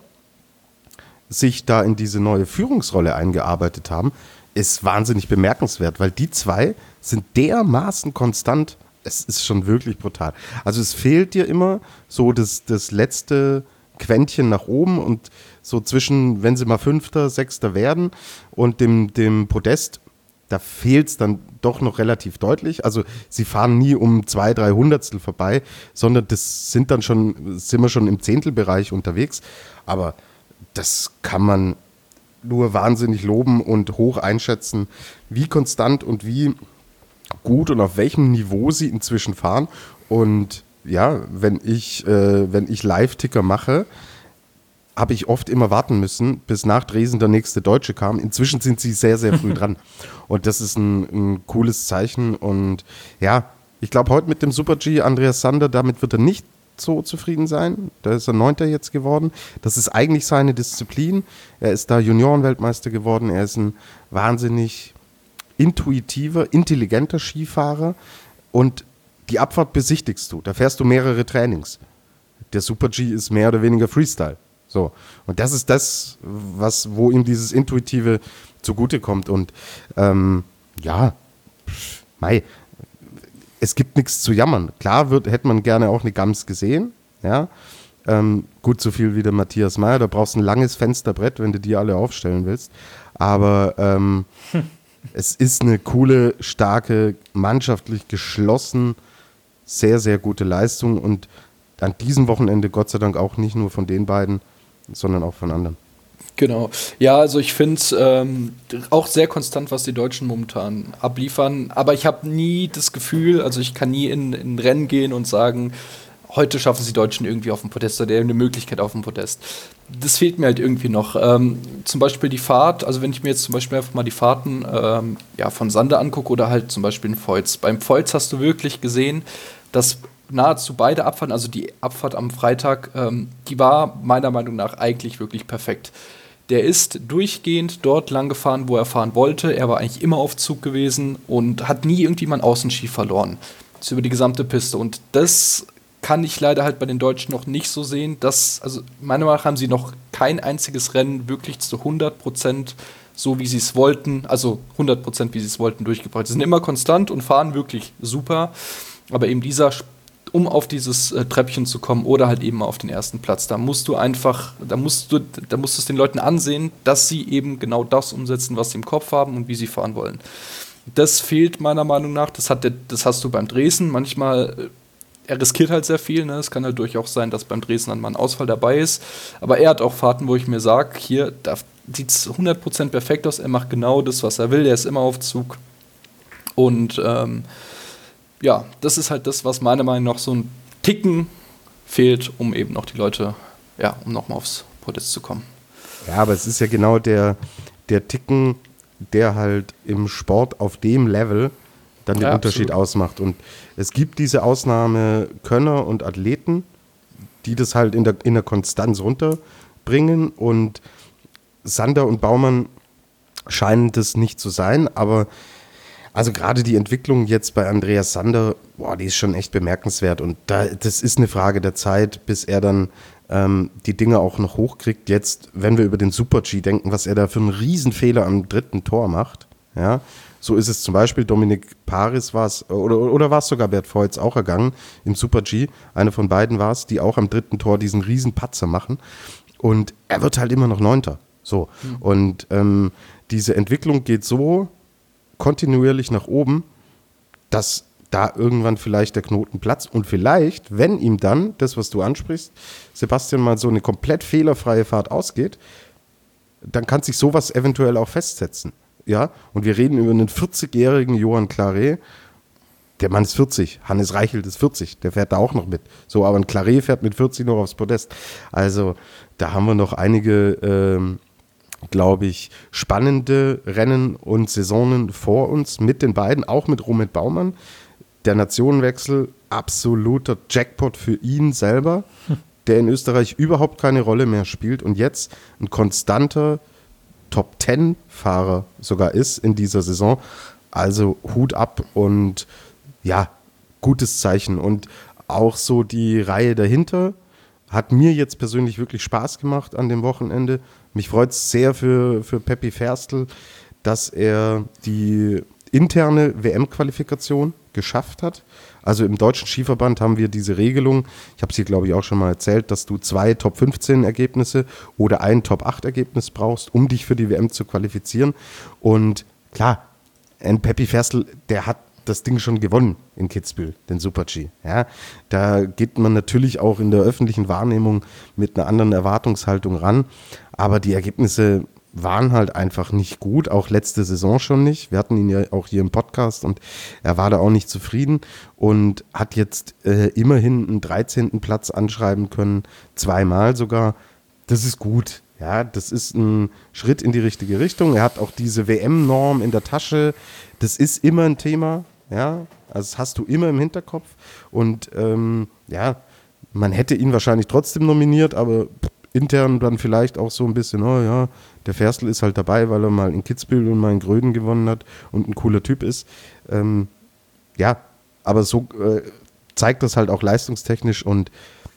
sich da in diese neue Führungsrolle eingearbeitet haben, ist wahnsinnig bemerkenswert, weil die zwei sind dermaßen konstant. Es ist schon wirklich brutal. Also es fehlt dir immer so das, das letzte Quäntchen nach oben und so zwischen, wenn sie mal Fünfter, Sechster werden und dem, dem Podest, da fehlt es dann doch noch relativ deutlich. Also sie fahren nie um zwei, drei Hundertstel vorbei, sondern das sind dann schon, sind wir schon im Zehntelbereich unterwegs. Aber das kann man nur wahnsinnig loben und hoch einschätzen, wie konstant und wie gut und auf welchem Niveau sie inzwischen fahren. Und ja, wenn ich, äh, wenn ich Live-Ticker mache, habe ich oft immer warten müssen, bis nach Dresden der nächste Deutsche kam. Inzwischen sind sie sehr, sehr früh dran. Und das ist ein, ein cooles Zeichen. Und ja, ich glaube, heute mit dem Super-G, Andreas Sander, damit wird er nicht so zufrieden sein. Da ist er Neunter jetzt geworden. Das ist eigentlich seine Disziplin. Er ist da Juniorenweltmeister geworden. Er ist ein wahnsinnig intuitiver, intelligenter Skifahrer. Und die Abfahrt besichtigst du. Da fährst du mehrere Trainings. Der Super-G ist mehr oder weniger Freestyle. So. Und das ist das, was, wo ihm dieses Intuitive zugutekommt. Und ähm, ja, pff, mei, es gibt nichts zu jammern. Klar wird, hätte man gerne auch eine Gams gesehen. Ja? Ähm, gut, so viel wie der Matthias Mayr. Da brauchst du ein langes Fensterbrett, wenn du die alle aufstellen willst. Aber ähm, hm. es ist eine coole, starke, mannschaftlich geschlossen, sehr, sehr gute Leistung. Und an diesem Wochenende Gott sei Dank auch nicht nur von den beiden, sondern auch von anderen. Genau. Ja, also ich finde es ähm, auch sehr konstant, was die Deutschen momentan abliefern. Aber ich habe nie das Gefühl, also ich kann nie in ein Rennen gehen und sagen, heute schaffen es die Deutschen irgendwie auf dem Podest oder eine Möglichkeit auf dem Podest. Das fehlt mir halt irgendwie noch. Ähm, zum Beispiel die Fahrt, also wenn ich mir jetzt zum Beispiel einfach mal die Fahrten ähm, ja, von Sander angucke oder halt zum Beispiel in Feuz. Beim Feuz hast du wirklich gesehen, dass nahezu beide Abfahrten, also die Abfahrt am Freitag, ähm, die war meiner Meinung nach eigentlich wirklich perfekt. Der ist durchgehend dort lang gefahren, wo er fahren wollte. Er war eigentlich immer auf Zug gewesen und hat nie irgendwie mal einen Außenski verloren. Das ist über die gesamte Piste. Und das kann ich leider halt bei den Deutschen noch nicht so sehen. Dass, also meiner Meinung nach haben sie noch kein einziges Rennen wirklich zu hundert Prozent so, wie sie es wollten, also hundert Prozent, wie sie es wollten, durchgebracht. Sie sind immer konstant und fahren wirklich super. Aber eben dieser um auf dieses äh, Treppchen zu kommen oder halt eben auf den ersten Platz. Da musst du einfach, da musst du, da musst du es den Leuten ansehen, dass sie eben genau das umsetzen, was sie im Kopf haben und wie sie fahren wollen. Das fehlt meiner Meinung nach. Das, hat der, das hast du beim Dresden. Manchmal, äh, er riskiert halt sehr viel. Ne? Es kann halt durchaus sein, dass beim Dresden dann mal ein Ausfall dabei ist. Aber er hat auch Fahrten, wo ich mir sage, hier sieht es hundert Prozent perfekt aus. Er macht genau das, was er will. Er ist immer auf Zug. Und ähm, ja, das ist halt das, was meiner Meinung nach so ein Ticken fehlt, um eben noch die Leute, ja, um nochmal aufs Podest zu kommen. Ja, aber es ist ja genau der, der Ticken, der halt im Sport auf dem Level dann den ja, Unterschied absolut ausmacht. Und es gibt diese Ausnahmekönner und Athleten, die das halt in der, in der Konstanz runterbringen. Und Sander und Baumann scheinen das nicht zu sein, aber also gerade die Entwicklung jetzt bei Andreas Sander, boah, die ist schon echt bemerkenswert. Und da, das ist eine Frage der Zeit, bis er dann ähm, die Dinge auch noch hochkriegt. Jetzt, wenn wir über den Super-G denken, was er da für einen Riesenfehler am dritten Tor macht. Ja, so ist es zum Beispiel, Dominik Paris war es, oder, oder war es sogar Bert Feuz auch ergangen im Super-G. Eine von beiden war es, die auch am dritten Tor diesen Riesenpatzer machen. Und er wird halt immer noch Neunter. So. Mhm. Und ähm, diese Entwicklung geht so kontinuierlich nach oben, dass da irgendwann vielleicht der Knoten platzt und vielleicht, wenn ihm dann, das was du ansprichst, Sebastian, mal so eine komplett fehlerfreie Fahrt ausgeht, dann kann sich sowas eventuell auch festsetzen. Ja, und wir reden über einen vierzigjährigen Johan Claret, der Mann ist vierzig, Hannes Reichelt ist vierzig, der fährt da auch noch mit. So, aber ein Claret fährt mit vierzig noch aufs Podest. Also da haben wir noch einige, ähm, glaube ich, spannende Rennen und Saisonen vor uns mit den beiden, auch mit Romet Baumann. Der Nationenwechsel, absoluter Jackpot für ihn selber, hm. der in Österreich überhaupt keine Rolle mehr spielt und jetzt ein konstanter Top Ten Fahrer sogar ist in dieser Saison. Also Hut ab und ja, gutes Zeichen. Und auch so die Reihe dahinter hat mir jetzt persönlich wirklich Spaß gemacht an dem Wochenende. Mich freut es sehr für, für Peppi Ferstl, dass er die interne W M-Qualifikation geschafft hat. Also im Deutschen Skiverband haben wir diese Regelung, ich habe es hier glaube ich auch schon mal erzählt, dass du zwei Top fünfzehn Ergebnisse oder ein Top acht Ergebnis brauchst, um dich für die W M zu qualifizieren. Und klar, ein Peppi Ferstl, der hat das Ding schon gewonnen in Kitzbühel, den Super-G. Ja, da geht man natürlich auch in der öffentlichen Wahrnehmung mit einer anderen Erwartungshaltung ran, aber die Ergebnisse waren halt einfach nicht gut, auch letzte Saison schon nicht. Wir hatten ihn ja auch hier im Podcast und er war da auch nicht zufrieden und hat jetzt äh, immerhin einen dreizehnten Platz anschreiben können, zweimal sogar. Das ist gut. Ja, das ist ein Schritt in die richtige Richtung. Er hat auch diese W M-Norm in der Tasche. Das ist immer ein Thema. Ja, also das hast du immer im Hinterkopf. Und ähm, ja, man hätte ihn wahrscheinlich trotzdem nominiert, aber intern dann vielleicht auch so ein bisschen, oh ja, der Ferstl ist halt dabei, weil er mal in Kitzbühel und mal in Gröden gewonnen hat und ein cooler Typ ist. Ähm, ja, aber so äh, zeigt das halt auch leistungstechnisch und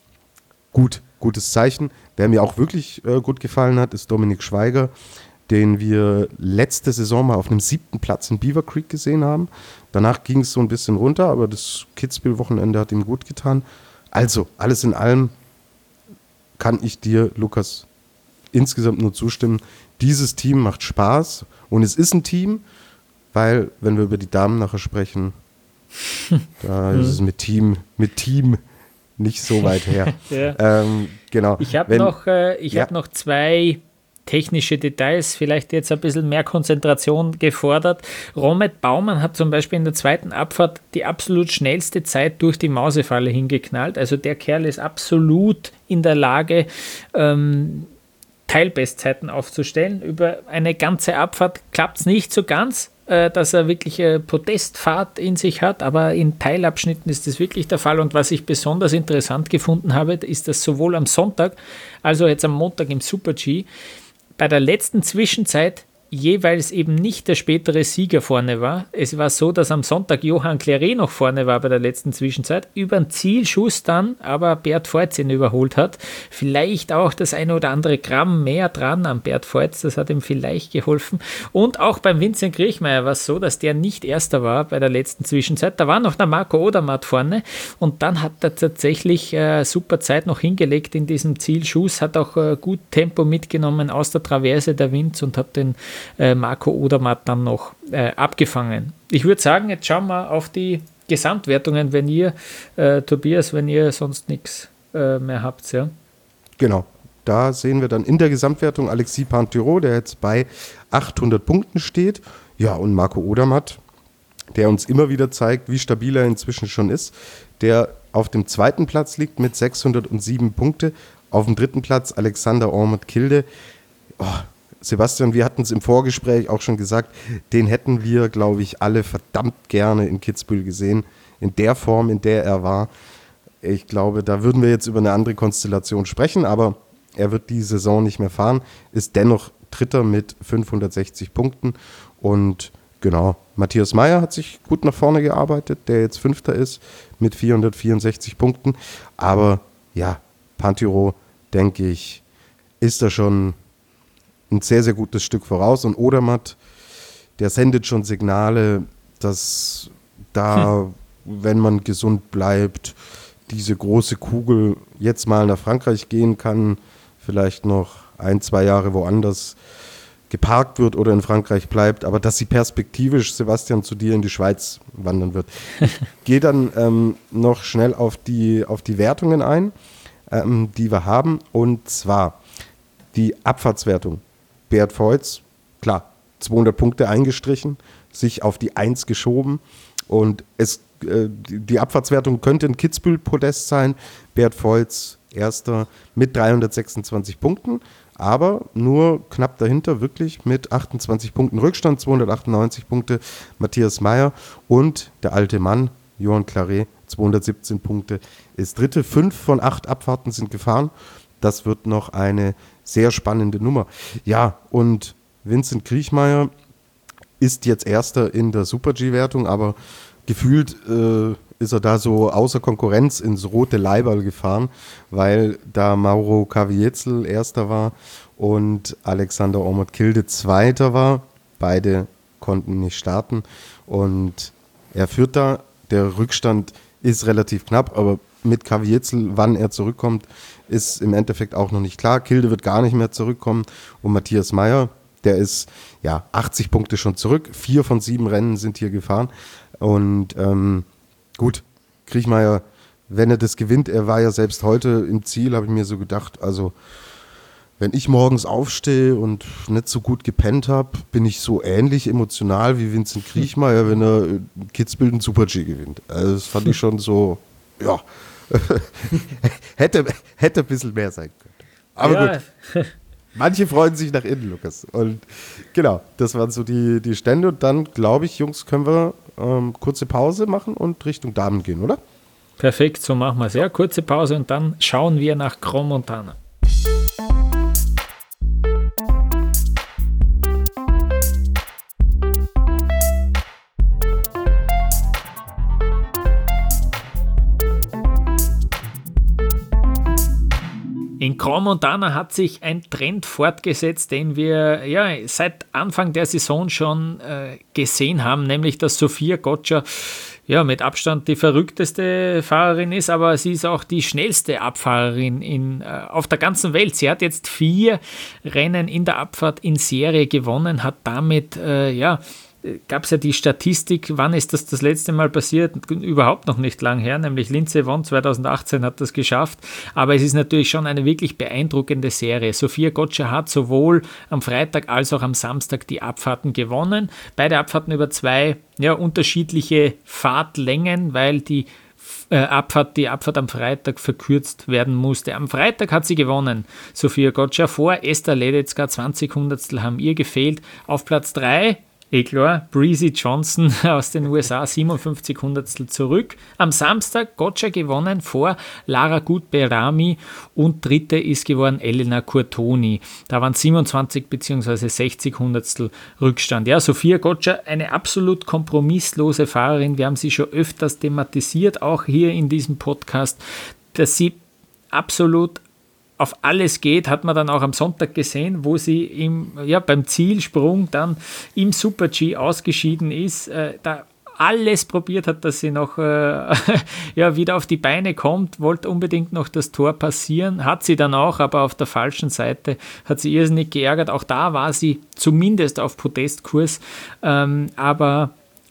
gut, gutes Zeichen. Wer mir auch wirklich äh, gut gefallen hat, ist Dominik Schweiger, den wir letzte Saison mal auf einem siebten Platz in Beaver Creek gesehen haben. Danach ging es so ein bisschen runter, aber das Kitzbühel-Wochenende hat ihm gut getan. Also, alles in allem kann ich dir, Lukas, insgesamt nur zustimmen. Dieses Team macht Spaß und es ist ein Team, weil, wenn wir über die Damen nachher sprechen, da ist es mit Team, mit Team nicht so weit her. ja. ähm, genau. Ich habe noch, äh, ich ja. hab noch zwei technische Details, vielleicht jetzt ein bisschen mehr Konzentration gefordert. Romet Baumann hat zum Beispiel in der zweiten Abfahrt die absolut schnellste Zeit durch die Mausefalle hingeknallt. Also der Kerl ist absolut in der Lage, ähm, Teilbestzeiten aufzustellen. Über eine ganze Abfahrt klappt es nicht so ganz, äh, dass er wirklich eine Podestfahrt in sich hat, aber in Teilabschnitten ist das wirklich der Fall. Und was ich besonders interessant gefunden habe, ist, dass sowohl am Sonntag, also jetzt am Montag im Super-G, bei der letzten Zwischenzeit jeweils eben nicht der spätere Sieger vorne war. Es war so, dass am Sonntag Johann Claret noch vorne war bei der letzten Zwischenzeit, über den Zielschuss dann aber Bert Voits ihn überholt hat. Vielleicht auch das eine oder andere Gramm mehr dran an Bert Voits, das hat ihm vielleicht geholfen. Und auch beim Vincent Griechmeier war es so, dass der nicht Erster war bei der letzten Zwischenzeit. Da war noch der Marco Odermatt vorne und dann hat er tatsächlich äh, super Zeit noch hingelegt in diesem Zielschuss, hat auch äh, gut Tempo mitgenommen aus der Traverse der Winz und hat den Marco Odermatt dann noch äh, abgefangen. Ich würde sagen, jetzt schauen wir auf die Gesamtwertungen, wenn ihr, äh, Tobias, wenn ihr sonst nichts äh, mehr habt. Ja? Genau, da sehen wir dann in der Gesamtwertung Alexis Pinturault, der jetzt bei achthundert Punkten steht. Ja, und Marco Odermatt, der uns immer wieder zeigt, wie stabil er inzwischen schon ist, der auf dem zweiten Platz liegt mit sechshundertsieben Punkte. Auf dem dritten Platz Alexander Ormond-Kilde. Oh, Sebastian, wir hatten es im Vorgespräch auch schon gesagt, den hätten wir, glaube ich, alle verdammt gerne in Kitzbühel gesehen, in der Form, in der er war. Ich glaube, da würden wir jetzt über eine andere Konstellation sprechen, aber er wird die Saison nicht mehr fahren, ist dennoch Dritter mit fünfhundertsechzig Punkten und genau, Matthias Mayr hat sich gut nach vorne gearbeitet, der jetzt Fünfter ist mit vierhundertvierundsechzig Punkten, aber ja, Pinturault, denke ich, ist da schon ein sehr, sehr gutes Stück voraus. Und Odermatt, der sendet schon Signale, dass da, hm. wenn man gesund bleibt, diese große Kugel jetzt mal nach Frankreich gehen kann, vielleicht noch ein, zwei Jahre woanders geparkt wird oder in Frankreich bleibt, aber dass sie perspektivisch, Sebastian, zu dir in die Schweiz wandern wird. Ich gehe dann ähm, noch schnell auf die, auf die Wertungen ein, ähm, die wir haben, und zwar die Abfahrtswertung. Bert Voits, klar, zweihundert Punkte eingestrichen, sich auf die eins geschoben und es äh, die, die Abfahrtswertung könnte ein Kitzbühel-Podest sein. Bert Volz, Erster mit dreihundertsechsundzwanzig Punkten, aber nur knapp dahinter, wirklich mit achtundzwanzig Punkten Rückstand, zweihundertachtundneunzig Punkte Matthias Meyer und der alte Mann, Johann Claret, zweihundertsiebzehn Punkte, ist Dritte. Fünf von acht Abfahrten sind gefahren. Das wird noch eine sehr spannende Nummer. Ja, und Vincent Kriechmayr ist jetzt Erster in der Super-G-Wertung, aber gefühlt äh, ist er da so außer Konkurrenz ins rote Leiberl gefahren, weil da Mauro Kaviezel Erster war und Alexander Ormond-Kilde Zweiter war. Beide konnten nicht starten und er führt da. Der Rückstand ist relativ knapp, aber mit Kaviezel, wann er zurückkommt, ist im Endeffekt auch noch nicht klar. Kilde wird gar nicht mehr zurückkommen und Matthias Meyer, der ist ja achtzig Punkte schon zurück. Vier von sieben Rennen sind hier gefahren und ähm, gut, Kriechmayr, wenn er das gewinnt, er war ja selbst heute im Ziel, habe ich mir so gedacht, also wenn ich morgens aufstehe und nicht so gut gepennt habe, bin ich so ähnlich emotional wie Vincent Kriechmayr, wenn er Kitzbühel einen Super-G gewinnt. Also das fand ich schon so, ja, hätte, hätte ein bisschen mehr sein können. Aber ja. Gut, manche freuen sich nach innen, Lukas. Und genau, das waren so die, die Stände. Und dann, glaube ich, Jungs, können wir ähm, kurze Pause machen und Richtung Damen gehen, oder? Perfekt, so machen wir es. Ja, kurze Pause und dann schauen wir nach Crans-Montana. In Crans-Montana hat sich ein Trend fortgesetzt, den wir ja seit Anfang der Saison schon äh, gesehen haben, nämlich dass Sophia Gottscher ja mit Abstand die verrückteste Fahrerin ist, aber sie ist auch die schnellste Abfahrerin in, äh, auf der ganzen Welt. Sie hat jetzt vier Rennen in der Abfahrt in Serie gewonnen, hat damit äh, ja gab es ja die Statistik, wann ist das das letzte Mal passiert? Überhaupt noch nicht lang her, nämlich Lindsey Vonn zweitausendachtzehn hat das geschafft, aber es ist natürlich schon eine wirklich beeindruckende Serie. Sophia Gottscher hat sowohl am Freitag als auch am Samstag die Abfahrten gewonnen. Beide Abfahrten über zwei ja, unterschiedliche Fahrtlängen, weil die Äh, Abfahrt, die Abfahrt am Freitag verkürzt werden musste. Am Freitag hat sie gewonnen, Sophia Gottscher, vor Esther Ledetzka, zwanzig Hundertstel haben ihr gefehlt. Auf Platz drei, eh klar, Breezy Johnson aus den U S A, siebenundfünfzig Hundertstel zurück. Am Samstag Gottscher gewonnen vor Lara Gut-Behrami und dritte ist geworden Elena Curtoni. Da waren siebenundzwanzig bzw. sechzig Hundertstel Rückstand. Ja, Sophia Gottscher, eine absolut kompromisslose Fahrerin. Wir haben sie schon öfters thematisiert, auch hier in diesem Podcast, dass sie absolut auf alles geht, hat man dann auch am Sonntag gesehen, wo sie im, ja, beim Zielsprung dann im Super-G ausgeschieden ist, äh, da alles probiert hat, dass sie noch äh, ja, wieder auf die Beine kommt, wollte unbedingt noch das Tor passieren, hat sie dann auch, aber auf der falschen Seite hat sie irrsinnig geärgert. Auch da war sie zumindest auf Podestkurs, ähm, aber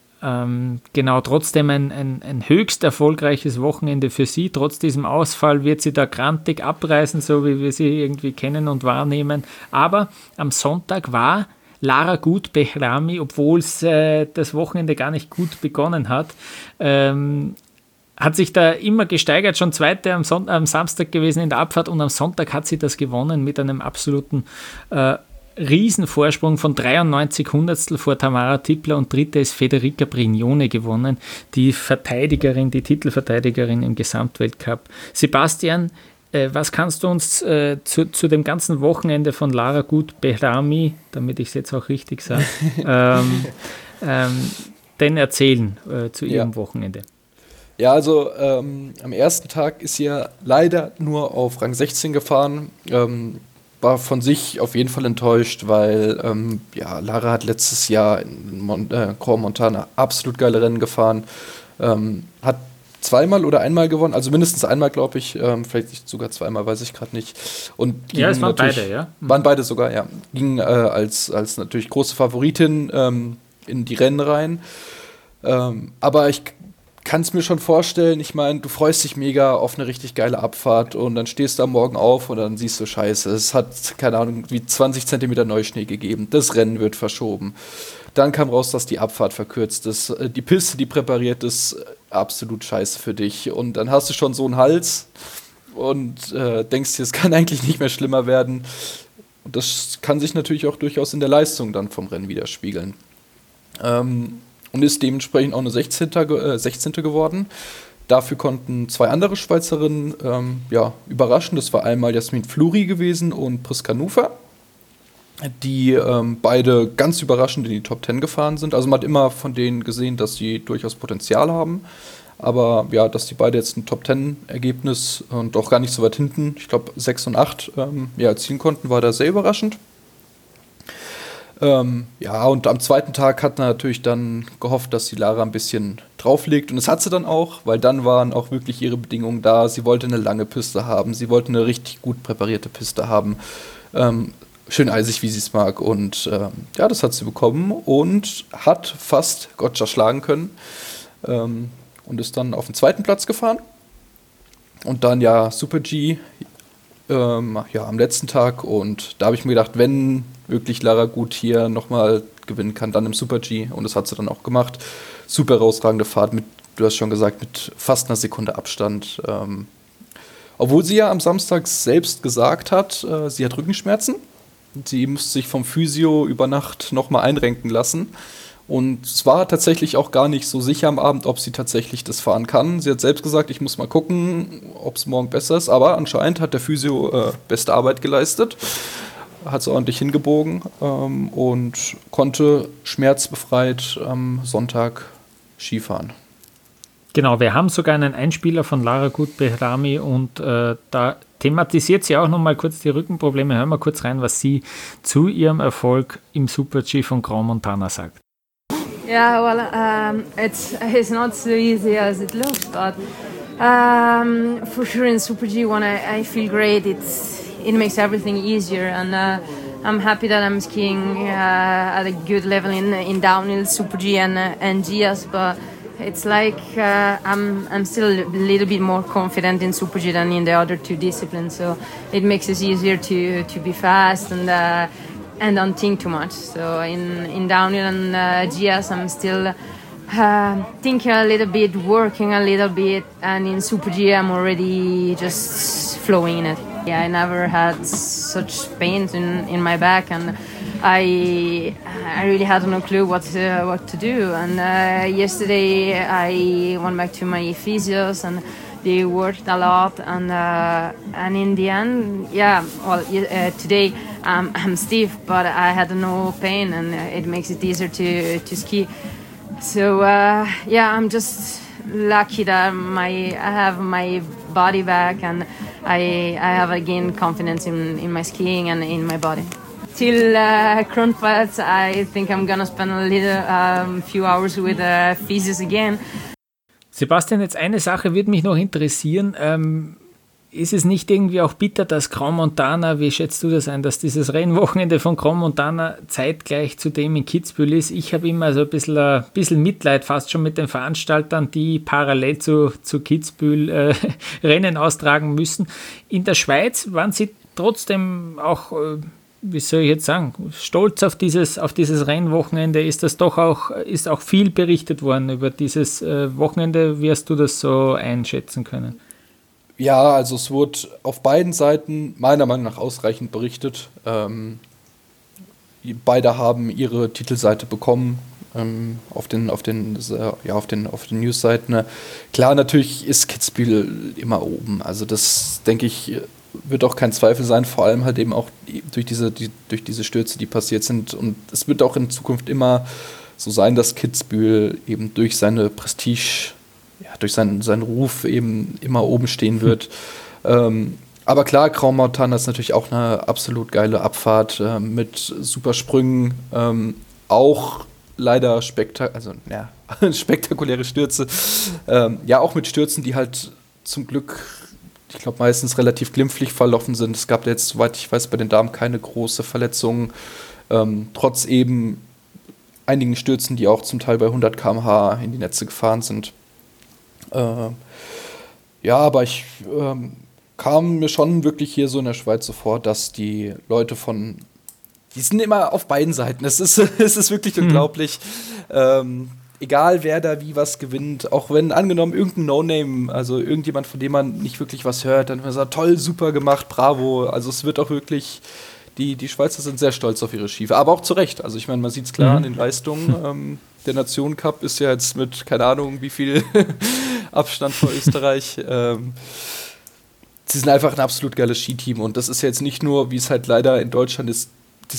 Ähm, genau, trotzdem ein, ein, ein höchst erfolgreiches Wochenende für sie. Trotz diesem Ausfall wird sie da grantig abreißen, so wie wir sie irgendwie kennen und wahrnehmen. Aber am Sonntag war Lara Gut-Behrami, obwohl es äh, das Wochenende gar nicht gut begonnen hat, ähm, hat sich da immer gesteigert, schon Zweite am, Son- am Samstag gewesen in der Abfahrt und am Sonntag hat sie das gewonnen mit einem absoluten äh, Riesenvorsprung von dreiundneunzig Hundertstel vor Tamara Tippler und dritte ist Federica Brignone gewonnen, die Verteidigerin, die Titelverteidigerin im Gesamtweltcup. Sebastian, äh, was kannst du uns äh, zu, zu dem ganzen Wochenende von Lara Gut-Behrami, damit ich es jetzt auch richtig sage, ähm, ähm, denn erzählen äh, zu ihrem ja. Wochenende? Ja, also ähm, am ersten Tag ist sie ja leider nur auf Rang sechzehn gefahren, ähm, war von sich auf jeden Fall enttäuscht, weil ähm, ja, Lara hat letztes Jahr in Mon- äh, Crans-Montana absolut geile Rennen gefahren, ähm, hat zweimal oder einmal gewonnen, also mindestens einmal, glaube ich, ähm, vielleicht nicht sogar zweimal, weiß ich gerade nicht. Und ja, es waren beide, ja. Waren beide sogar, ja. Ging äh, als, als natürlich große Favoritin ähm, in die Rennen rein. Ähm, aber ich kann es mir schon vorstellen, ich meine, du freust dich mega auf eine richtig geile Abfahrt und dann stehst du am Morgen auf und dann siehst du, scheiße, es hat, keine Ahnung, wie zwanzig Zentimeter Neuschnee gegeben, das Rennen wird verschoben. Dann kam raus, dass die Abfahrt verkürzt ist, die Piste, die präpariert ist, absolut scheiße für dich. Und dann hast du schon so einen Hals und äh, denkst dir, es kann eigentlich nicht mehr schlimmer werden. Und das kann sich natürlich auch durchaus in der Leistung dann vom Rennen widerspiegeln. Ähm, und ist dementsprechend auch eine sechzehnte Äh, sechzehnte geworden. Dafür konnten zwei andere Schweizerinnen ähm, ja, überraschen. Das war einmal Jasmin Fluri gewesen und Priska Nufer, die ähm, beide ganz überraschend in die Top Ten gefahren sind. Also man hat immer von denen gesehen, dass sie durchaus Potenzial haben. Aber ja, dass die beide jetzt ein Top Ten Ergebnis und auch gar nicht so weit hinten, ich glaube sechs und acht, ähm, ja, erzielen konnten, war da sehr überraschend. Ähm, ja, und am zweiten Tag hat man natürlich dann gehofft, dass die Lara ein bisschen drauflegt. Und das hat sie dann auch, weil dann waren auch wirklich ihre Bedingungen da. Sie wollte eine lange Piste haben, sie wollte eine richtig gut präparierte Piste haben. Ähm, schön eisig, wie sie es mag. Und ähm, ja, das hat sie bekommen und hat fast Gotcha schlagen können. Ähm, und ist dann auf den zweiten Platz gefahren. Und dann ja Super G ähm, ja, am letzten Tag. Und da habe ich mir gedacht, wenn wirklich Lara Gut hier nochmal gewinnen kann, dann im Super G. Und das hat sie dann auch gemacht. Super herausragende Fahrt mit, du hast schon gesagt, mit fast einer Sekunde Abstand. Ähm, obwohl sie ja am Samstag selbst gesagt hat, äh, sie hat Rückenschmerzen. Sie musste sich vom Physio über Nacht nochmal einrenken lassen. Und es war tatsächlich auch gar nicht so sicher am Abend, ob sie tatsächlich das fahren kann. Sie hat selbst gesagt, ich muss mal gucken, ob es morgen besser ist. Aber anscheinend hat der Physio äh, beste Arbeit geleistet. Hat es ordentlich hingebogen ähm, und konnte schmerzbefreit am Sonntag Skifahren. Genau, wir haben sogar einen Einspieler von Lara Gut-Behrami und äh, da thematisiert sie auch nochmal kurz die Rückenprobleme. Hören wir kurz rein, was sie zu ihrem Erfolg im Super-G von Grand Montana sagt. Yeah, well, um, it's it's not so easy as it looks, but um, for sure in Super G when I, I feel great, it's it makes everything easier, and uh, I'm happy that I'm skiing uh, at a good level in in downhill, Super G and uh, and G S, but it's like uh, I'm I'm still a little bit more confident in Super G than in the other two disciplines, so it makes it easier to to be fast and. Uh, and don't think too much. So in, in downhill and uh, G S I'm still uh, thinking a little bit, working a little bit, and in Super G I'm already just flowing in it. Yeah, I never had such pains in, in my back, and I I really had no clue what to, what to do. And uh, yesterday I went back to my physios and they worked a lot, and uh, and in the end, yeah, well, uh, today um, I'm stiff, but I had no pain, and it makes it easier to, to ski. So uh, yeah, I'm just lucky that my I have my body back, and I I have again confidence in, in my skiing and in my body. Till uh, Kronplatz, I think I'm gonna spend a little um, few hours with uh, physios again. Sebastian, jetzt eine Sache würde mich noch interessieren. Ähm, ist es nicht irgendwie auch bitter, dass Grand Montana, wie schätzt du das ein, dass dieses Rennwochenende von Grand Montana zeitgleich zu dem in Kitzbühel ist? Ich habe immer so ein bisschen, ein bisschen Mitleid fast schon mit den Veranstaltern, die parallel zu, zu Kitzbühel äh, Rennen austragen müssen. In der Schweiz waren sie trotzdem auch... Äh, wie soll ich jetzt sagen, stolz auf dieses, auf dieses Rennwochenende. Ist das doch auch, ist auch viel berichtet worden über dieses äh, Wochenende. Wie hast du das so einschätzen können? Ja, also es wurde auf beiden Seiten meiner Meinung nach ausreichend berichtet. Ähm, beide haben ihre Titelseite bekommen ähm, auf den, auf den, ja, auf den, auf den Newsseiten. Klar, natürlich ist Kitzbühel immer oben. Also das, denke ich, wird auch kein Zweifel sein, vor allem halt eben auch durch diese, die, durch diese Stürze, die passiert sind. Und es wird auch in Zukunft immer so sein, dass Kitzbühel eben durch seine Prestige, ja, durch seinen, seinen Ruf eben immer oben stehen wird. Hm. Ähm, aber klar, Grand Montana ist natürlich auch eine absolut geile Abfahrt äh, mit super Sprüngen, ähm, auch leider spektak- also, ja, spektakuläre Stürze. Ähm, ja, auch mit Stürzen, die halt zum Glück ich glaube, meistens relativ glimpflich verlaufen sind. Es gab jetzt, soweit ich weiß, bei den Damen keine große Verletzungen. Ähm, trotz eben einigen Stürzen, die auch zum Teil bei hundert Kilometer pro Stunde in die Netze gefahren sind. Äh, ja, aber ich ähm, kam mir schon wirklich hier so in der Schweiz so vor, dass die Leute von, die sind immer auf beiden Seiten. Es ist, es ist wirklich unglaublich. Ähm, egal wer da wie was gewinnt, auch wenn angenommen irgendein No-Name, also irgendjemand, von dem man nicht wirklich was hört, dann wird man sagen, toll, super gemacht, bravo. Also es wird auch wirklich, die, die Schweizer sind sehr stolz auf ihre Skifahrer, aber auch zu Recht. Also ich meine, man sieht es klar mhm. an den Leistungen. Ähm, der Nationen-Cup ist ja jetzt mit, keine Ahnung, wie viel Abstand vor Österreich. Ähm, sie sind einfach ein absolut geiles Skiteam und das ist jetzt nicht nur, wie es halt leider in Deutschland ist,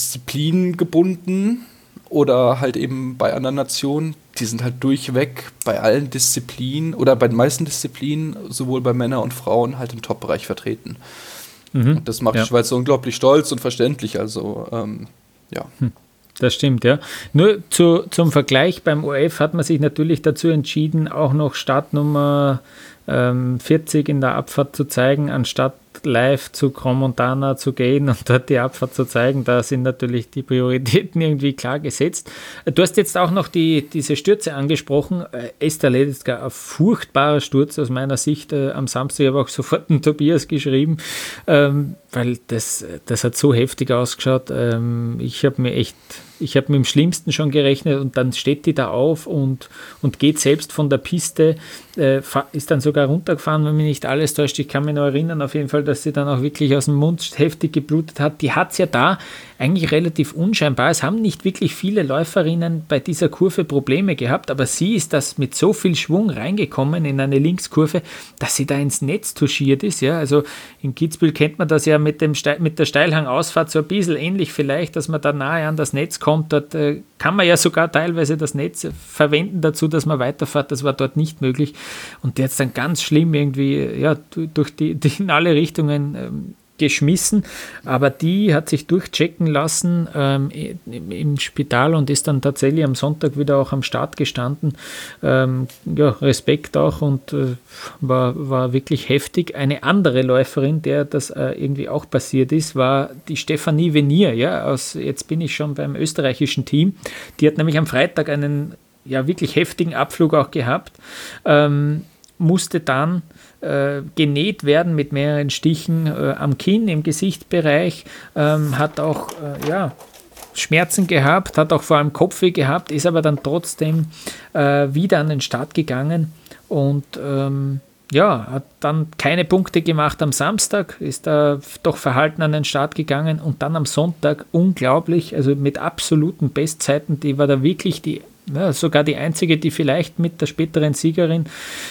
disziplingebunden oder halt eben bei anderen Nationen, die sind halt durchweg bei allen Disziplinen oder bei den meisten Disziplinen, sowohl bei Männern und Frauen, halt im Top-Bereich vertreten. Mhm. Und das macht ja. die Schweiz so unglaublich stolz und verständlich, also ähm, ja. Hm. Das stimmt, ja. Nur zu, zum Vergleich, beim O F hat man sich natürlich dazu entschieden, auch noch Startnummer ähm, vierzig in der Abfahrt zu zeigen, anstatt live zu Crans-Montana zu gehen und dort die Abfahrt zu zeigen. Da sind natürlich die Prioritäten irgendwie klar gesetzt. Du hast jetzt auch noch die, diese Stürze angesprochen. Äh, Esther Ledecka, ein furchtbarer Sturz aus meiner Sicht äh, am Samstag. Ich habe auch sofort einen Tobias geschrieben, ähm, weil das, das hat so heftig ausgeschaut. Ähm, ich habe mir echt, ich habe mit dem Schlimmsten schon gerechnet und dann steht die da auf und, und geht selbst von der Piste, äh, ist dann sogar runtergefahren, wenn mich nicht alles täuscht. Ich kann mich noch erinnern, auf jeden Fall, dass sie dann auch wirklich aus dem Mund heftig geblutet hat. Die hat es ja da eigentlich relativ unscheinbar. Es haben nicht wirklich viele Läuferinnen bei dieser Kurve Probleme gehabt, aber sie ist das mit so viel Schwung reingekommen in eine Linkskurve, dass sie da ins Netz touchiert ist. Ja? Also in Kitzbühel kennt man das ja mit, dem Ste- mit der Steilhangausfahrt so ein bisschen ähnlich vielleicht, dass man da nahe an das Netz kommt. Dort äh, kann man ja sogar teilweise das Netz verwenden dazu, dass man weiterfährt. Das war dort nicht möglich. Und jetzt dann ganz schlimm irgendwie ja, durch die, die in alle Richtungen ähm, geschmissen, aber die hat sich durchchecken lassen ähm, im, im Spital und ist dann tatsächlich am Sonntag wieder auch am Start gestanden. Ähm, ja, Respekt auch und äh, war, war wirklich heftig. Eine andere Läuferin, der das äh, irgendwie auch passiert ist, war die Stefanie Venier, ja, aus, jetzt bin ich schon beim österreichischen Team, die hat nämlich am Freitag einen ja, wirklich heftigen Abflug auch gehabt, ähm, musste dann äh, genäht werden mit mehreren Stichen äh, am Kinn, im Gesichtsbereich, ähm, hat auch äh, ja, Schmerzen gehabt, hat auch vor allem Kopfweh gehabt, ist aber dann trotzdem äh, wieder an den Start gegangen und ähm, ja, hat dann keine Punkte gemacht am Samstag, ist da doch verhalten an den Start gegangen und dann am Sonntag unglaublich, also mit absoluten Bestzeiten, die war da wirklich die ja, sogar die einzige, die vielleicht mit der späteren Siegerin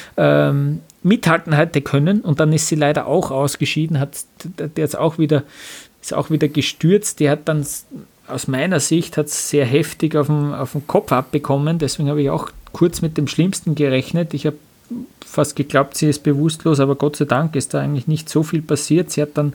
ähm, mithalten hätte können und dann ist sie leider auch ausgeschieden, hat der jetzt auch wieder, ist auch wieder gestürzt, die hat dann aus meiner Sicht hat sehr heftig auf den, auf den Kopf abbekommen, deswegen habe ich auch kurz mit dem Schlimmsten gerechnet, ich habe fast geglaubt, sie ist bewusstlos, aber Gott sei Dank ist da eigentlich nicht so viel passiert, sie hat dann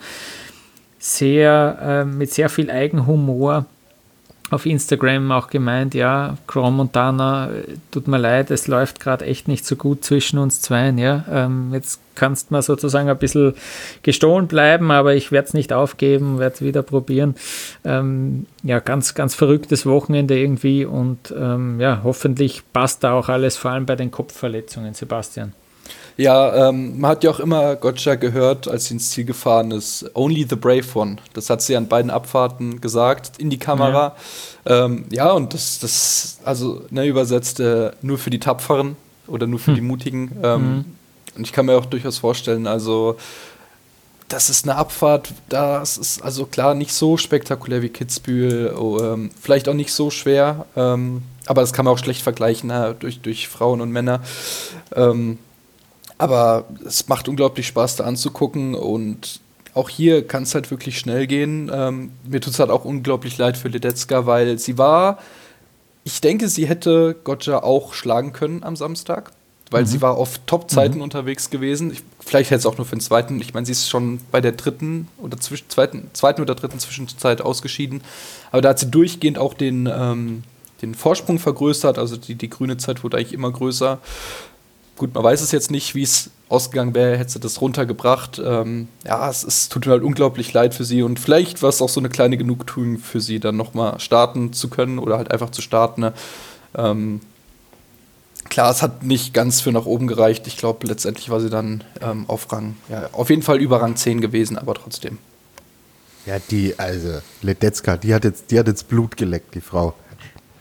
sehr, äh, mit sehr viel Eigenhumor auf Instagram auch gemeint, ja, Crans-Montana, tut mir leid, es läuft gerade echt nicht so gut zwischen uns zweien, ja, ähm, jetzt kannst du mir sozusagen ein bisschen gestohlen bleiben, aber ich werde es nicht aufgeben, werde es wieder probieren. Ähm, ja, ganz, ganz verrücktes Wochenende irgendwie und ähm, ja, hoffentlich passt da auch alles, vor allem bei den Kopfverletzungen, Sebastian. Ja, ähm, man hat ja auch immer Gotcha gehört, als sie ins Ziel gefahren ist, only the brave one. Das hat sie an beiden Abfahrten gesagt, in die Kamera. Ja, ähm, ja und das, das also ne, übersetzt äh, nur für die Tapferen oder nur für hm. die Mutigen. Ähm, mhm. Und ich kann mir auch durchaus vorstellen, also das ist eine Abfahrt, das ist also klar nicht so spektakulär wie Kitzbühel, oh, ähm, vielleicht auch nicht so schwer, ähm, aber das kann man auch schlecht vergleichen na, durch, durch Frauen und Männer. Ähm, Aber es macht unglaublich Spaß, da anzugucken und auch hier kann es halt wirklich schnell gehen. Ähm, mir tut es halt auch unglaublich leid für Ledecka, weil sie war, ich denke, sie hätte Gotcha auch schlagen können am Samstag, weil mhm. sie war auf Top-Zeiten mhm. unterwegs gewesen. Ich, vielleicht hätte es auch nur für den zweiten, ich meine, sie ist schon bei der dritten oder zwischen, zweiten, zweiten oder dritten Zwischenzeit ausgeschieden, aber da hat sie durchgehend auch den, ähm, den Vorsprung vergrößert, also die, die grüne Zeit wurde eigentlich immer größer. Gut, man weiß es jetzt nicht, wie es ausgegangen wäre, hätte sie das runtergebracht. Ähm, ja, es, es tut mir halt unglaublich leid für sie und vielleicht war es auch so eine kleine Genugtuung für sie, dann nochmal starten zu können oder halt einfach zu starten. Ne? Ähm, klar, es hat nicht ganz für nach oben gereicht. Ich glaube, letztendlich war sie dann ähm, auf Rang, ja, auf jeden Fall über Rang zehn gewesen, aber trotzdem. Ja, die, also, Ledecka, die hat jetzt, die hat jetzt Blut geleckt, die Frau.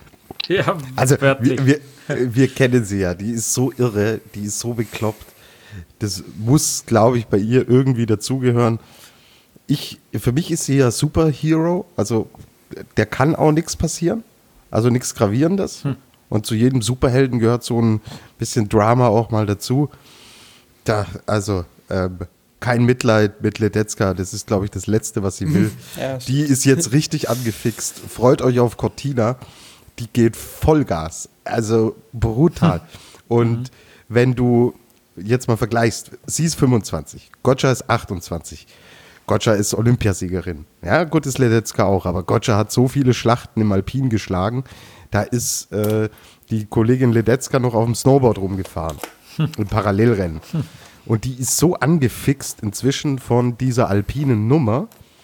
Ja, also wörtlich. wir, wir, wir kennen sie ja, die ist so irre, die ist so bekloppt. Das muss, glaube ich, bei ihr irgendwie dazugehören. Ich, für mich ist sie ja Superhero, also der kann auch nichts passieren, also nichts Gravierendes. Hm. Und zu jedem Superhelden gehört so ein bisschen Drama auch mal dazu. Da, also ähm, kein Mitleid mit Ledetzka, das ist, glaube ich, das Letzte, was sie will. Ja, die ist jetzt richtig angefixt. Freut euch auf Cortina, die geht Vollgas, also brutal. Und mhm. wenn du jetzt mal vergleichst, sie ist fünfundzwanzig, Gotcha ist achtundzwanzig. Gotcha ist Olympiasiegerin. Ja, gut ist Ledetzka auch, aber Gotcha hat so viele Schlachten im Alpin geschlagen. Da ist äh, die Kollegin Ledetzka noch auf dem Snowboard rumgefahren, hm. im Parallelrennen. Hm. Und die ist so angefixt inzwischen von dieser alpinen Nummer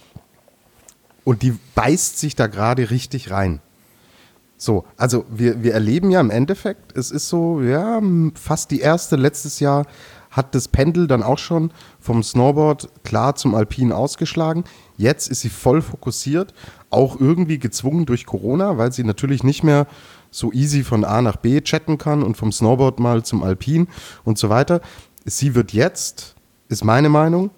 und die beißt sich da gerade richtig rein. So, also wir, wir erleben ja im Endeffekt, es ist so, ja, fast die erste, letztes Jahr hat das Pendel dann auch schon vom Snowboard klar zum Alpin ausgeschlagen. Jetzt ist sie voll fokussiert, auch irgendwie gezwungen durch Corona, weil sie natürlich nicht mehr so easy von A nach B chatten kann und vom Snowboard mal zum Alpin und so weiter. Sie wird jetzt, ist meine Meinung,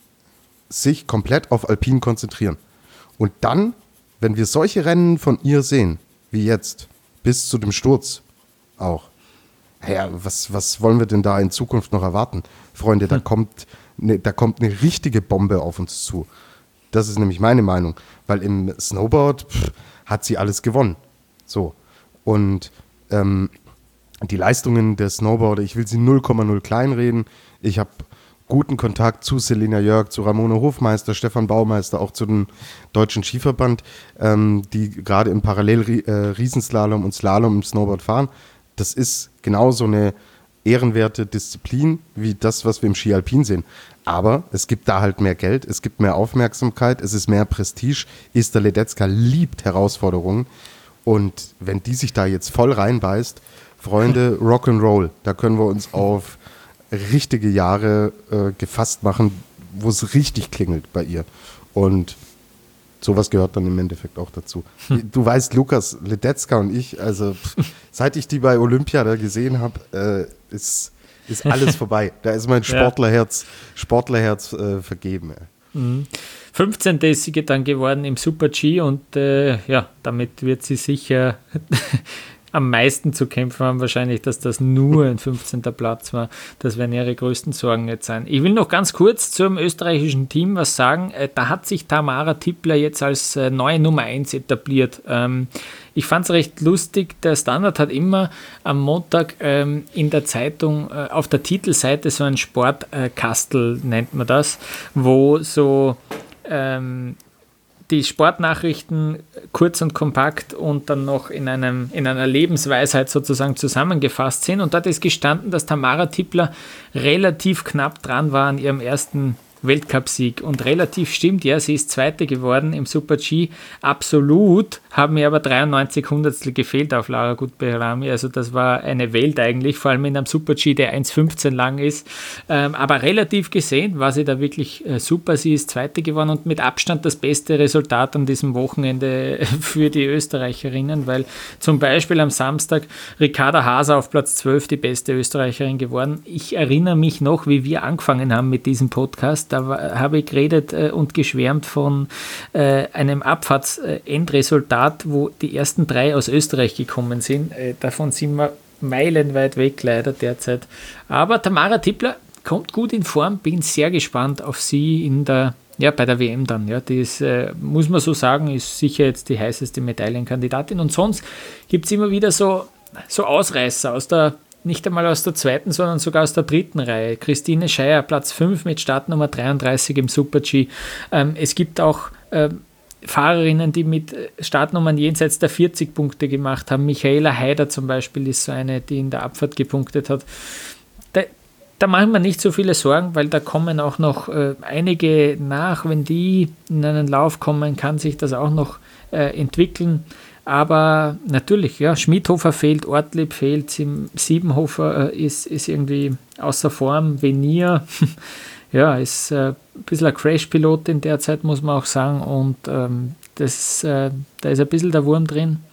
sich komplett auf Alpin konzentrieren. Und dann, wenn wir solche Rennen von ihr sehen, wie jetzt, bis zu dem Sturz auch, ja, was, was wollen wir denn da in Zukunft noch erwarten? Freunde, da, hm. kommt ne, da kommt eine richtige Bombe auf uns zu. Das ist nämlich meine Meinung, weil im Snowboard pff, hat sie alles gewonnen. So. Und ähm, die Leistungen der Snowboarder, ich will sie null Komma null kleinreden. Ich habe guten Kontakt zu Selina Jörg, zu Ramona Hofmeister, Stefan Baumeister, auch zu dem Deutschen Skiverband, ähm, die gerade im Parallel-Riesenslalom und Slalom im Snowboard fahren. Das ist genauso eine ehrenwerte Disziplin wie das, was wir im Ski Alpin sehen. Aber es gibt da halt mehr Geld, es gibt mehr Aufmerksamkeit, es ist mehr Prestige. Esther Ledetzka liebt Herausforderungen. Und wenn die sich da jetzt voll reinbeißt, Freunde, Rock'n'Roll, da können wir uns auf richtige Jahre äh, gefasst machen, wo es richtig klingelt bei ihr. Und sowas gehört dann im Endeffekt auch dazu. Hm. Du weißt, Lukas, Ledetzka und ich, also seit ich die bei Olympia da gesehen habe, äh, ist, ist alles vorbei. Da ist mein Sportlerherz, Sportlerherz äh, vergeben. Mhm. fünfzehnte ist sie dann geworden im Super-G und äh, ja, damit wird sie sicher am meisten zu kämpfen haben, wahrscheinlich, dass das nur ein fünfzehnter Platz war. Das werden ihre größten Sorgen jetzt sein. Ich will noch ganz kurz zum österreichischen Team was sagen. Da hat sich Tamara Tippler jetzt als neue Nummer eins etabliert. Ich fand es recht lustig. Der Standard hat immer am Montag in der Zeitung auf der Titelseite so ein Sportkastel, nennt man das, wo so die Sportnachrichten kurz und kompakt und dann noch in, einem, in einer Lebensweisheit sozusagen zusammengefasst sind. Und dort ist gestanden, dass Tamara Tippler relativ knapp dran war an ihrem ersten Weltcupsieg. Und relativ stimmt, ja, sie ist Zweite geworden im Super-G. Absolut haben mir aber dreiundneunzig Hundertstel gefehlt auf Lara Gut-Behrami. Also das war eine Welt eigentlich, vor allem in einem Super-G, der eins fünfzehn lang ist. Ähm, aber relativ gesehen war sie da wirklich äh, super. Sie ist Zweite geworden und mit Abstand das beste Resultat an diesem Wochenende für die Österreicherinnen, weil zum Beispiel am Samstag Ricarda Haser auf Platz zwölf die beste Österreicherin geworden. Ich erinnere mich noch, wie wir angefangen haben mit diesem Podcast. Da war, habe ich geredet äh, und geschwärmt von äh, einem Abfahrtsendresultat, wo die ersten drei aus Österreich gekommen sind. Äh, davon sind wir meilenweit weg leider derzeit. Aber Tamara Tippler kommt gut in Form. Bin sehr gespannt auf sie in der, ja, bei der W M dann. Ja, die ist, äh, muss man so sagen, ist sicher jetzt die heißeste Medaillenkandidatin. Und sonst gibt es immer wieder so, so Ausreißer aus der nicht einmal aus der zweiten, sondern sogar aus der dritten Reihe. Christine Scheier, Platz fünf mit Startnummer dreiunddreißig im Super-G. Ähm, es gibt auch ähm, Fahrerinnen, die mit Startnummern jenseits der vierzig Punkte gemacht haben. Michaela Haider zum Beispiel ist so eine, die in der Abfahrt gepunktet hat. Da, da machen wir nicht so viele Sorgen, weil da kommen auch noch äh, einige nach. Wenn die in einen Lauf kommen, kann sich das auch noch äh, entwickeln. Aber natürlich, ja, Schmidhofer fehlt, Ortlieb fehlt, Siebenhofer äh, ist, ist irgendwie außer Form, Venier, ja, ist äh, ein bisschen ein Crash-Pilot in der Zeit, muss man auch sagen, und ähm, das, äh, da ist ein bisschen der Wurm drin.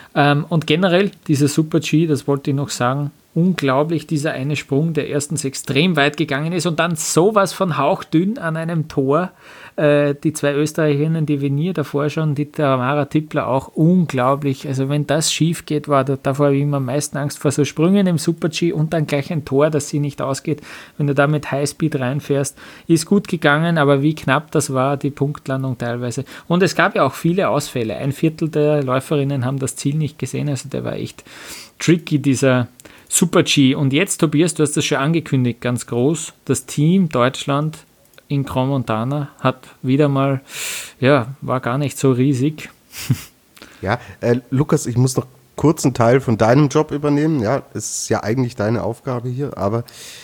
Ähm, und generell, dieser Super-G, das wollte ich noch sagen, unglaublich, dieser eine Sprung, der erstens extrem weit gegangen ist und dann sowas von hauchdünn an einem Tor. Äh, die zwei Österreicherinnen, die Venier davor schon, die Tamara Tippler auch, unglaublich. Also wenn das schief geht, war da, davor habe ich immer am meisten Angst vor so Sprüngen im Super-G und dann gleich ein Tor, das sie nicht ausgeht. Wenn du da mit Highspeed reinfährst, ist gut gegangen, aber wie knapp das war, die Punktlandung teilweise. Und es gab ja auch viele Ausfälle. Ein Viertel der Läuferinnen haben das Ziel nicht gesehen, also der war echt tricky, dieser Super-G. Und jetzt, Tobias, du hast das schon angekündigt, ganz groß, das Team Deutschland in Crans-Montana hat wieder mal, ja, war gar nicht so riesig. Ja, äh, Lukas, ich muss noch kurz einen Teil von deinem Job übernehmen. Ja, es ist ja eigentlich deine Aufgabe hier, aber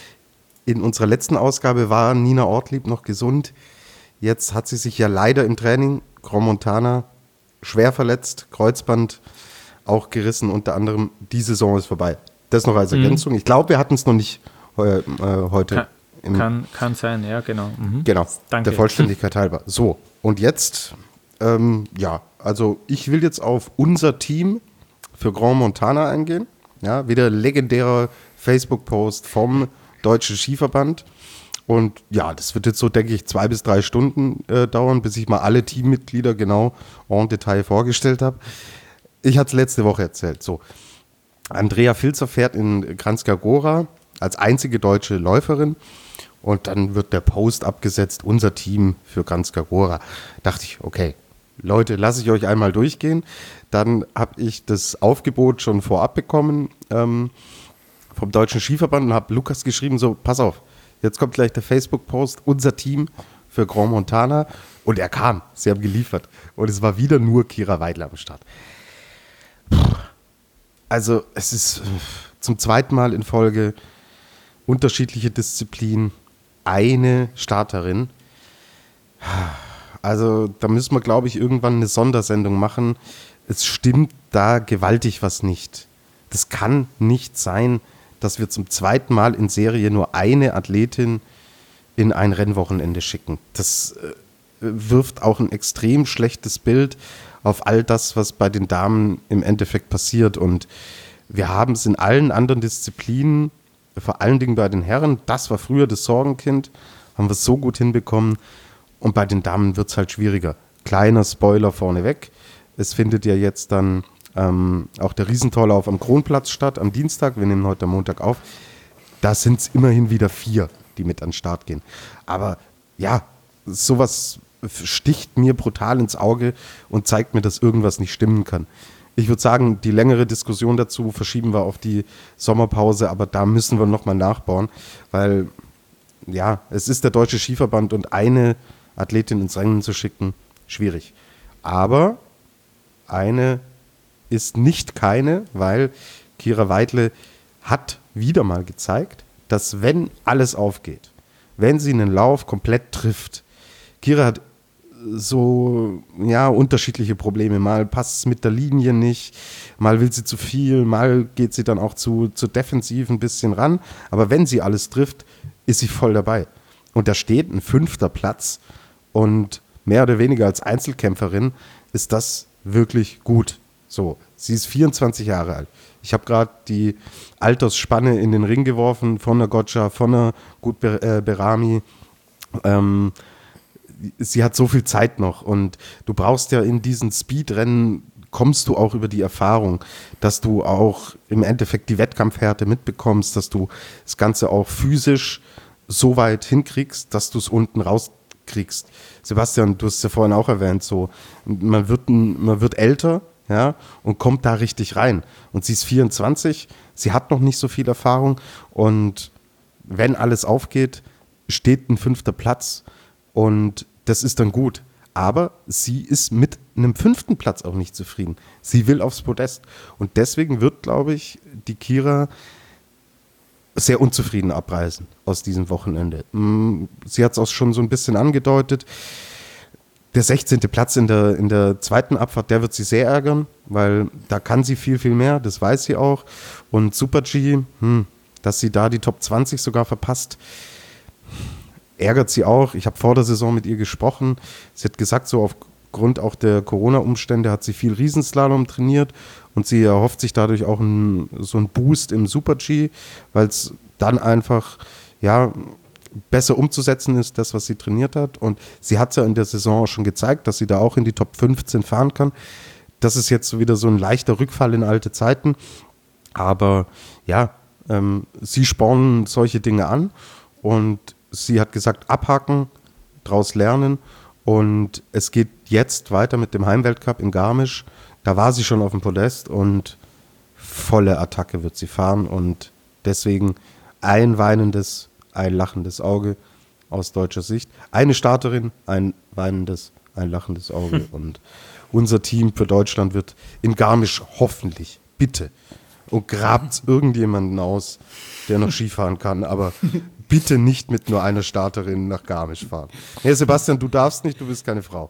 in unserer letzten Ausgabe war Nina Ortlieb noch gesund. Jetzt hat sie sich ja leider im Training Crans-Montana schwer verletzt, Kreuzband auch gerissen, unter anderem die Saison ist vorbei. Das noch als Ergänzung. Mhm. Ich glaube, wir hatten es noch nicht äh, heute. Kann, im, kann, kann sein, ja, genau. Mhm. Genau, Danke. Der Vollständigkeit halber. So, und jetzt, ähm, ja, also ich will jetzt auf unser Team für Crans-Montana eingehen. Ja, wieder legendärer Facebook-Post vom Deutschen Skiverband. Und ja, das wird jetzt so, denke ich, zwei bis drei Stunden äh, dauern, bis ich mal alle Teammitglieder genau en Detail vorgestellt habe. Ich hatte es letzte Woche erzählt. So, Andrea Filzer fährt in Kranjska Gora als einzige deutsche Läuferin und dann wird der Post abgesetzt, unser Team für Kranjska Gora. Dachte ich, okay, Leute, lasse ich euch einmal durchgehen. Dann habe ich das Aufgebot schon vorab bekommen ähm, vom Deutschen Skiverband und habe Lukas geschrieben, so, pass auf, jetzt kommt gleich der Facebook-Post, unser Team für Crans-Montana, und er kam, sie haben geliefert und es war wieder nur Kira Weidle am Start. Puh. Also es ist zum zweiten Mal in Folge unterschiedliche Disziplinen, eine Starterin. Also da müssen wir, glaube ich, irgendwann eine Sondersendung machen. Es stimmt da gewaltig was nicht. Das kann nicht sein, dass wir zum zweiten Mal in Serie nur eine Athletin in ein Rennwochenende schicken. Das äh, wirft auch ein extrem schlechtes Bild auf all das, was bei den Damen im Endeffekt passiert. Und wir haben es in allen anderen Disziplinen, vor allen Dingen bei den Herren, das war früher das Sorgenkind, haben wir es so gut hinbekommen. Und bei den Damen wird es halt schwieriger. Kleiner Spoiler vorneweg. Es findet ja jetzt dann ähm, auch der Riesentorlauf am Kronplatz statt, am Dienstag. Wir nehmen heute am Montag auf. Da sind es immerhin wieder vier, die mit an den Start gehen. Aber ja, sowas sticht mir brutal ins Auge und zeigt mir, dass irgendwas nicht stimmen kann. Ich würde sagen, die längere Diskussion dazu verschieben wir auf die Sommerpause, aber da müssen wir nochmal nachbauen, weil ja, es ist der Deutsche Skiverband und eine Athletin ins Rennen zu schicken, schwierig. Aber eine ist nicht keine, weil Kira Weidle hat wieder mal gezeigt, dass wenn alles aufgeht, wenn sie einen Lauf komplett trifft, Kira hat so, ja, unterschiedliche Probleme. Mal passt es mit der Linie nicht, mal will sie zu viel, mal geht sie dann auch zu, zu defensiv ein bisschen ran. Aber wenn sie alles trifft, ist sie voll dabei. Und da steht ein fünfter Platz und mehr oder weniger als Einzelkämpferin ist das wirklich gut. So, sie ist vierundzwanzig Jahre alt. Ich habe gerade die Altersspanne in den Ring geworfen von der Gotcha, von der Gut Berami. Ähm, sie hat so viel Zeit noch und du brauchst ja in diesen Speedrennen, kommst du auch über die Erfahrung, dass du auch im Endeffekt die Wettkampfhärte mitbekommst, dass du das Ganze auch physisch so weit hinkriegst, dass du es unten rauskriegst. Sebastian, du hast es ja vorhin auch erwähnt, so man wird, man wird älter, ja, und kommt da richtig rein. Und sie ist vierundzwanzig, sie hat noch nicht so viel Erfahrung und wenn alles aufgeht, steht ein fünfter Platz und das ist dann gut. Aber sie ist mit einem fünften Platz auch nicht zufrieden. Sie will aufs Podest. Und deswegen wird, glaube ich, die Kira sehr unzufrieden abreisen aus diesem Wochenende. Sie hat es auch schon so ein bisschen angedeutet. Der sechzehnte Platz in der, in der zweiten Abfahrt, der wird sie sehr ärgern, weil da kann sie viel, viel mehr, das weiß sie auch. Und Super-G, hm, dass sie da die Top zwanzig sogar verpasst, ärgert sie auch. Ich habe vor der Saison mit ihr gesprochen. Sie hat gesagt, so aufgrund auch der Corona-Umstände hat sie viel Riesenslalom trainiert und sie erhofft sich dadurch auch ein, so einen Boost im Super-G, weil es dann einfach, ja, besser umzusetzen ist, das, was sie trainiert hat. Und sie hat es ja in der Saison auch schon gezeigt, dass sie da auch in die Top fünfzehn fahren kann. Das ist jetzt wieder so ein leichter Rückfall in alte Zeiten. Aber ja, ähm, sie spornen solche Dinge an und sie hat gesagt, abhaken, draus lernen. Und es geht jetzt weiter mit dem Heimweltcup in Garmisch. Da war sie schon auf dem Podest und volle Attacke wird sie fahren. Und deswegen ein weinendes, ein lachendes Auge aus deutscher Sicht. Eine Starterin, ein weinendes, ein lachendes Auge. Hm. Und unser Team für Deutschland wird in Garmisch hoffentlich, bitte, und grabt irgendjemanden aus, der noch Skifahren kann, aber bitte nicht mit nur einer Starterin nach Garmisch fahren. Hey Sebastian, du darfst nicht, du bist keine Frau.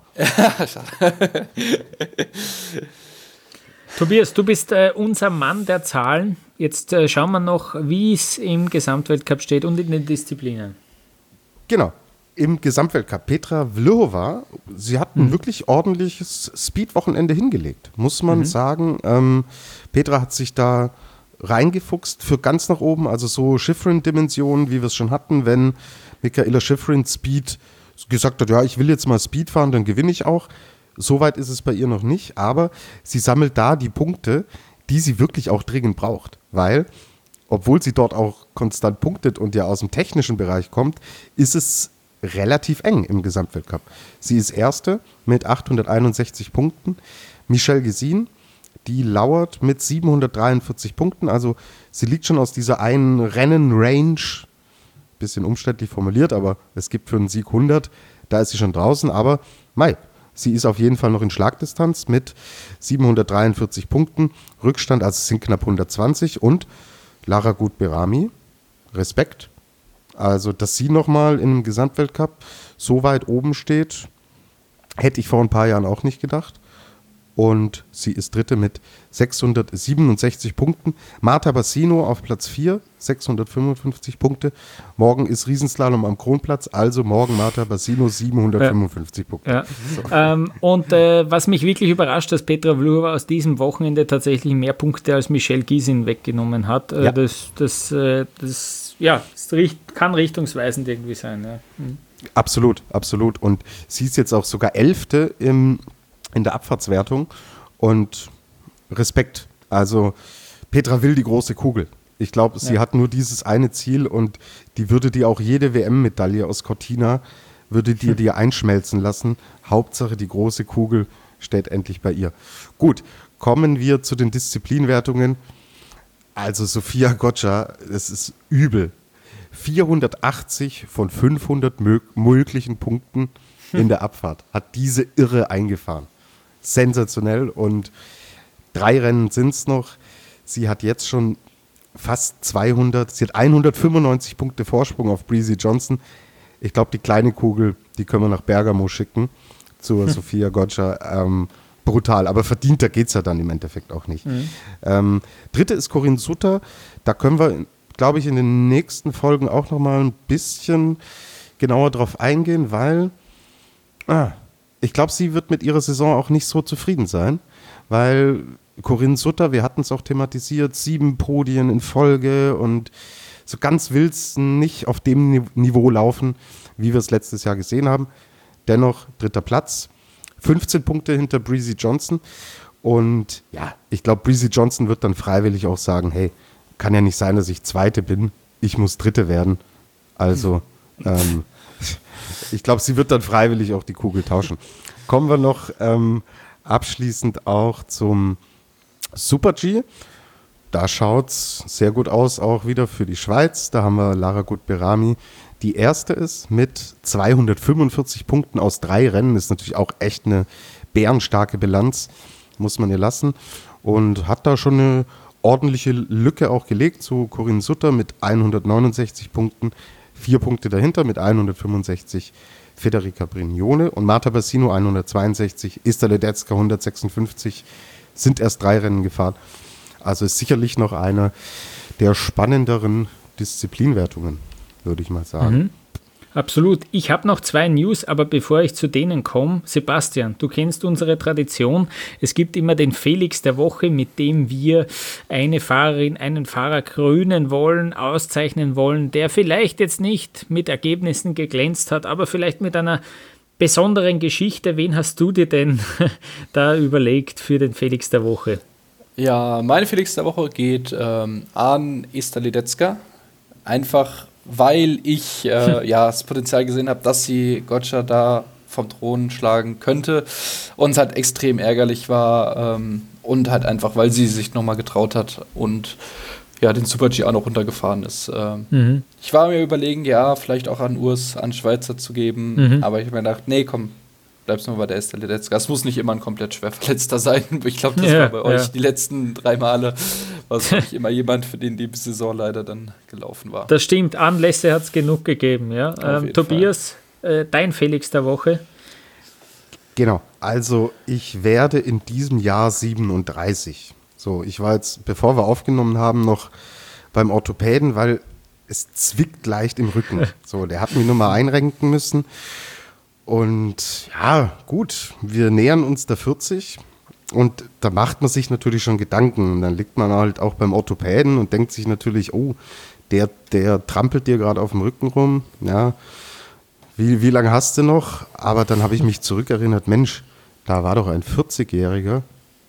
Tobias, du bist äh, unser Mann der Zahlen. Jetzt äh, schauen wir noch, wie es im Gesamtweltcup steht und in den Disziplinen. Genau, im Gesamtweltcup. Petra Vlhova, sie hat ein mhm. wirklich ordentliches Speed-Wochenende hingelegt, muss man mhm. sagen. Ähm, Petra hat sich da reingefuchst für ganz nach oben, also so Shiffrin-Dimensionen, wie wir es schon hatten, wenn Mikaela Shiffrin Speed gesagt hat, ja, ich will jetzt mal Speed fahren, dann gewinne ich auch. Soweit ist es bei ihr noch nicht, aber sie sammelt da die Punkte, die sie wirklich auch dringend braucht, weil, obwohl sie dort auch konstant punktet und ja aus dem technischen Bereich kommt, ist es relativ eng im Gesamtweltcup. Sie ist Erste mit achthunderteinundsechzig Punkten. Michelle Gesin, die lauert mit siebenhundertdreiundvierzig Punkten, also sie liegt schon aus dieser einen Rennen-Range, bisschen umständlich formuliert, aber es gibt für einen Sieg hundert, da ist sie schon draußen, aber mei, sie ist auf jeden Fall noch in Schlagdistanz mit siebenhundertdreiundvierzig Punkten, Rückstand, also es sind knapp hundertzwanzig und Lara Gut-Berami, Respekt, also dass sie nochmal im Gesamtweltcup so weit oben steht, hätte ich vor ein paar Jahren auch nicht gedacht. Und sie ist Dritte mit sechshundertsiebenundsechzig Punkten. Marta Bassino auf Platz vier, sechshundertfünfundfünfzig Punkte. Morgen ist Riesenslalom am Kronplatz, also morgen Marta Bassino siebenhundertfünfundfünfzig ja. Punkte. Ja. So. Ähm, und äh, was mich wirklich überrascht, dass Petra Vlhova aus diesem Wochenende tatsächlich mehr Punkte als Michelle Gysin weggenommen hat. Äh, ja. Das, das, äh, das, ja, das richt, kann richtungsweisend irgendwie sein. Ja. Mhm. Absolut, absolut. Und sie ist jetzt auch sogar Elfte im in der Abfahrtswertung und Respekt. Also Petra will die große Kugel. Ich glaube, sie ja. hat nur dieses eine Ziel und die würde dir auch jede W M-Medaille aus Cortina, würde dir hm. dir einschmelzen lassen. Hauptsache die große Kugel steht endlich bei ihr. Gut, kommen wir zu den Disziplinwertungen. Also Sophia Gotcha, es ist übel. vierhundertachtzig von fünfhundert mö- möglichen Punkten in der Abfahrt hat diese Irre eingefahren. Sensationell und drei Rennen sind es noch. Sie hat jetzt schon fast zweihundert, sie hat hundertfünfundneunzig Punkte Vorsprung auf Breezy Johnson. Ich glaube, die kleine Kugel, die können wir nach Bergamo schicken zur hm. Sophia Gotcha. Ähm, brutal, aber verdienter geht es ja dann im Endeffekt auch nicht. Mhm. Ähm, dritte ist Corinne Sutter. Da können wir, glaube ich, in den nächsten Folgen auch noch mal ein bisschen genauer drauf eingehen, weil ah, ich glaube, sie wird mit ihrer Saison auch nicht so zufrieden sein, weil Corinne Sutter, wir hatten es auch thematisiert, sieben Podien in Folge und so ganz will es nicht auf dem Niveau laufen, wie wir es letztes Jahr gesehen haben. Dennoch dritter Platz, fünfzehn Punkte hinter Breezy Johnson und ja, ich glaube, Breezy Johnson wird dann freiwillig auch sagen, hey, kann ja nicht sein, dass ich Zweite bin, ich muss Dritte werden, also ähm, ich glaube, sie wird dann freiwillig auch die Kugel tauschen. Kommen wir noch ähm, abschließend auch zum Super-G. Da schaut es sehr gut aus, auch wieder für die Schweiz. Da haben wir Lara Gut-Berami, die erste ist mit zweihundertfünfundvierzig Punkten aus drei Rennen. Ist natürlich auch echt eine bärenstarke Bilanz, muss man ihr lassen. Und hat da schon eine ordentliche Lücke auch gelegt zu Corinne Sutter mit hundertneunundsechzig Punkten. Vier Punkte dahinter mit hundertfünfundsechzig Federica Brignone und Marta Bassino hundertzweiundsechzig, Esther Ledetzka hundertsechsundfünfzig, sind erst drei Rennen gefahren. Also ist sicherlich noch eine der spannenderen Disziplinwertungen, würde ich mal sagen. Mhm. Absolut. Ich habe noch zwei News, aber bevor ich zu denen komme, Sebastian, du kennst unsere Tradition. Es gibt immer den Felix der Woche, mit dem wir eine Fahrerin, einen Fahrer krönen wollen, auszeichnen wollen, der vielleicht jetzt nicht mit Ergebnissen geglänzt hat, aber vielleicht mit einer besonderen Geschichte. Wen hast du dir denn da überlegt für den Felix der Woche? Ja, meine Felix der Woche geht ähm, an Esther Ledecka. Einfach, weil ich äh, ja, das Potenzial gesehen habe, dass sie Gotcha da vom Thron schlagen könnte. Und es halt extrem ärgerlich war. Ähm, und halt einfach, weil sie sich nochmal getraut hat und ja, den Super-G auch noch runtergefahren ist. Ähm, mhm. Ich war mir überlegen, ja, vielleicht auch an Urs, an Schweizer zu geben. Mhm. Aber ich habe mir gedacht, nee, komm, bleibst nur bei der Esther Ledecka. Es muss nicht immer ein komplett Schwerverletzter sein. Ich glaube, das ja, war bei euch ja. die letzten drei Male. War es nicht immer jemand, für den die Saison leider dann gelaufen war. Das stimmt, Anlässe hat es genug gegeben. Ja. Ähm, Tobias, äh, dein Felix der Woche? Genau, also ich werde in diesem Jahr siebenunddreißig. So, ich war jetzt, bevor wir aufgenommen haben, noch beim Orthopäden, weil es zwickt leicht im Rücken. So, der hat mich nur mal einrenken müssen. Und ja, gut, wir nähern uns der vierzig und da macht man sich natürlich schon Gedanken. Und dann liegt man halt auch beim Orthopäden und denkt sich natürlich, oh, der, der trampelt dir gerade auf dem Rücken rum. Ja, wie, wie lange hast du noch? Aber dann habe ich mich zurückerinnert, Mensch, da war doch ein vierzigjähriger,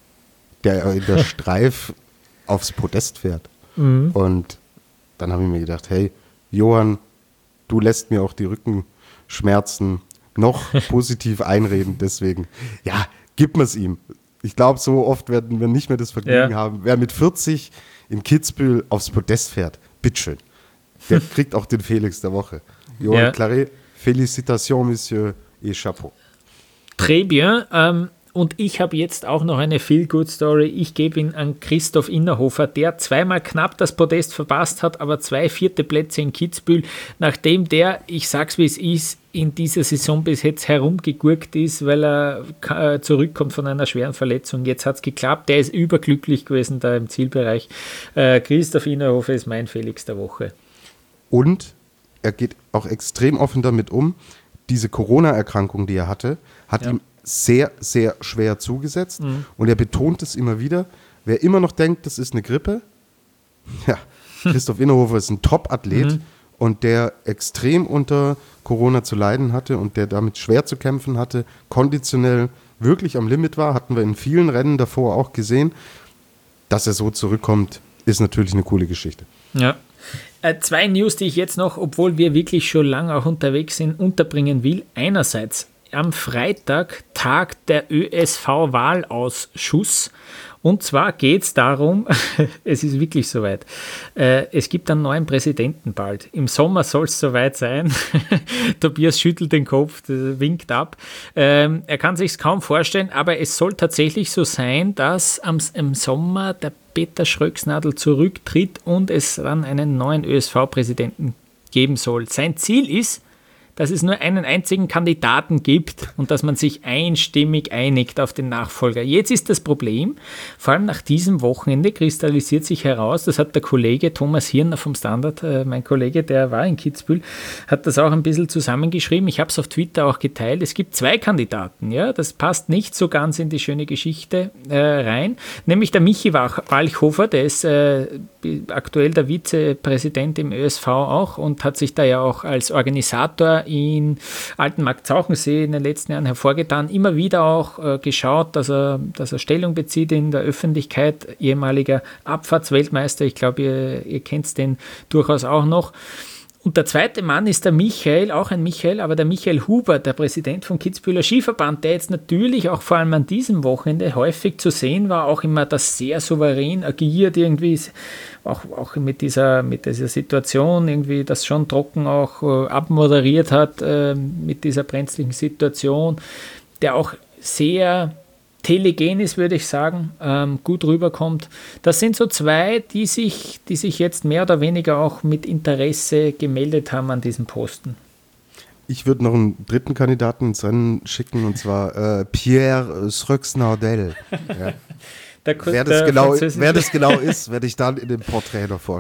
der in der Streif aufs Podest fährt. Mhm. Und dann habe ich mir gedacht, hey, Johann, du lässt mir auch die Rückenschmerzen noch positiv einreden, deswegen, ja, gib mir es ihm. Ich glaube, so oft werden wir nicht mehr das Vergnügen ja. haben. Wer mit vierzig in Kitzbühel aufs Podest fährt, bitteschön, der kriegt auch den Felix der Woche. Johann ja. Claret, Félicitations, Monsieur, et Chapeau. Très bien. Ähm, und ich habe jetzt auch noch eine Feel-Good-Story. Ich gebe ihn an Christoph Innerhofer, der zweimal knapp das Podest verpasst hat, aber zwei vierte Plätze in Kitzbühel, nachdem der, ich sag's wie es ist, in dieser Saison bis jetzt herumgegurkt ist, weil er äh, zurückkommt von einer schweren Verletzung. Jetzt hat es geklappt. Der ist überglücklich gewesen da im Zielbereich. Äh, Christoph Innerhofer ist mein Felix der Woche. Und er geht auch extrem offen damit um. Diese Corona-Erkrankung, die er hatte, hat ja. ihm sehr, sehr schwer zugesetzt. Mhm. Und er betont es immer wieder. Wer immer noch denkt, das ist eine Grippe, ja, Christoph Innerhofer ist ein Top-Athlet mhm. und der extrem unter Corona zu leiden hatte und der damit schwer zu kämpfen hatte, konditionell wirklich am Limit war, hatten wir in vielen Rennen davor auch gesehen. Dass er so zurückkommt, ist natürlich eine coole Geschichte. Ja. Äh, zwei News, die ich jetzt noch, obwohl wir wirklich schon lange auch unterwegs sind, unterbringen will. Einerseits am Freitag tagt der Ö S V-Wahlausschuss. Und zwar geht es darum, es ist wirklich soweit, äh, es gibt einen neuen Präsidenten bald. Im Sommer soll es soweit sein. Tobias schüttelt den Kopf, winkt ab. Ähm, er kann sich es kaum vorstellen, aber es soll tatsächlich so sein, dass am, im Sommer der Peter Schröcksnadl zurücktritt und es dann einen neuen Ö S V-Präsidenten geben soll. Sein Ziel ist, dass es nur einen einzigen Kandidaten gibt und dass man sich einstimmig einigt auf den Nachfolger. Jetzt ist das Problem, vor allem nach diesem Wochenende kristallisiert sich heraus, das hat der Kollege Thomas Hirner vom Standard, äh, mein Kollege, der war in Kitzbühel, hat das auch ein bisschen zusammengeschrieben. Ich habe es auf Twitter auch geteilt. Es gibt zwei Kandidaten, ja, das passt nicht so ganz in die schöne Geschichte äh, rein, nämlich der Michi Walchhofer, der ist äh, aktuell der Vizepräsident im Ö S V auch und hat sich da ja auch als Organisator in Altenmarkt-Zauchensee in den letzten Jahren hervorgetan, immer wieder auch äh, geschaut, dass er, dass er Stellung bezieht in der Öffentlichkeit, ehemaliger Abfahrtsweltmeister, ich glaube, ihr, ihr kennt den durchaus auch noch. Und der zweite Mann ist der Michael, auch ein Michael, aber der Michael Huber, der Präsident vom Kitzbüheler Skiverband, der jetzt natürlich auch vor allem an diesem Wochenende häufig zu sehen war, auch immer das sehr souverän agiert, irgendwie auch, auch mit, dieser, mit dieser Situation, irgendwie das schon trocken auch äh, abmoderiert hat äh, mit dieser brenzlichen Situation, der auch sehr telegen ist, würde ich sagen, ähm, gut rüberkommt. Das sind so zwei, die sich, die sich jetzt mehr oder weniger auch mit Interesse gemeldet haben an diesem Posten. Ich würde noch einen dritten Kandidaten ins Rennen schicken, und zwar äh, Pierre Schröcksnadl. Ja. Wer, das genau, wer das genau ist, werde ich dann in dem Porträt noch vorstellen.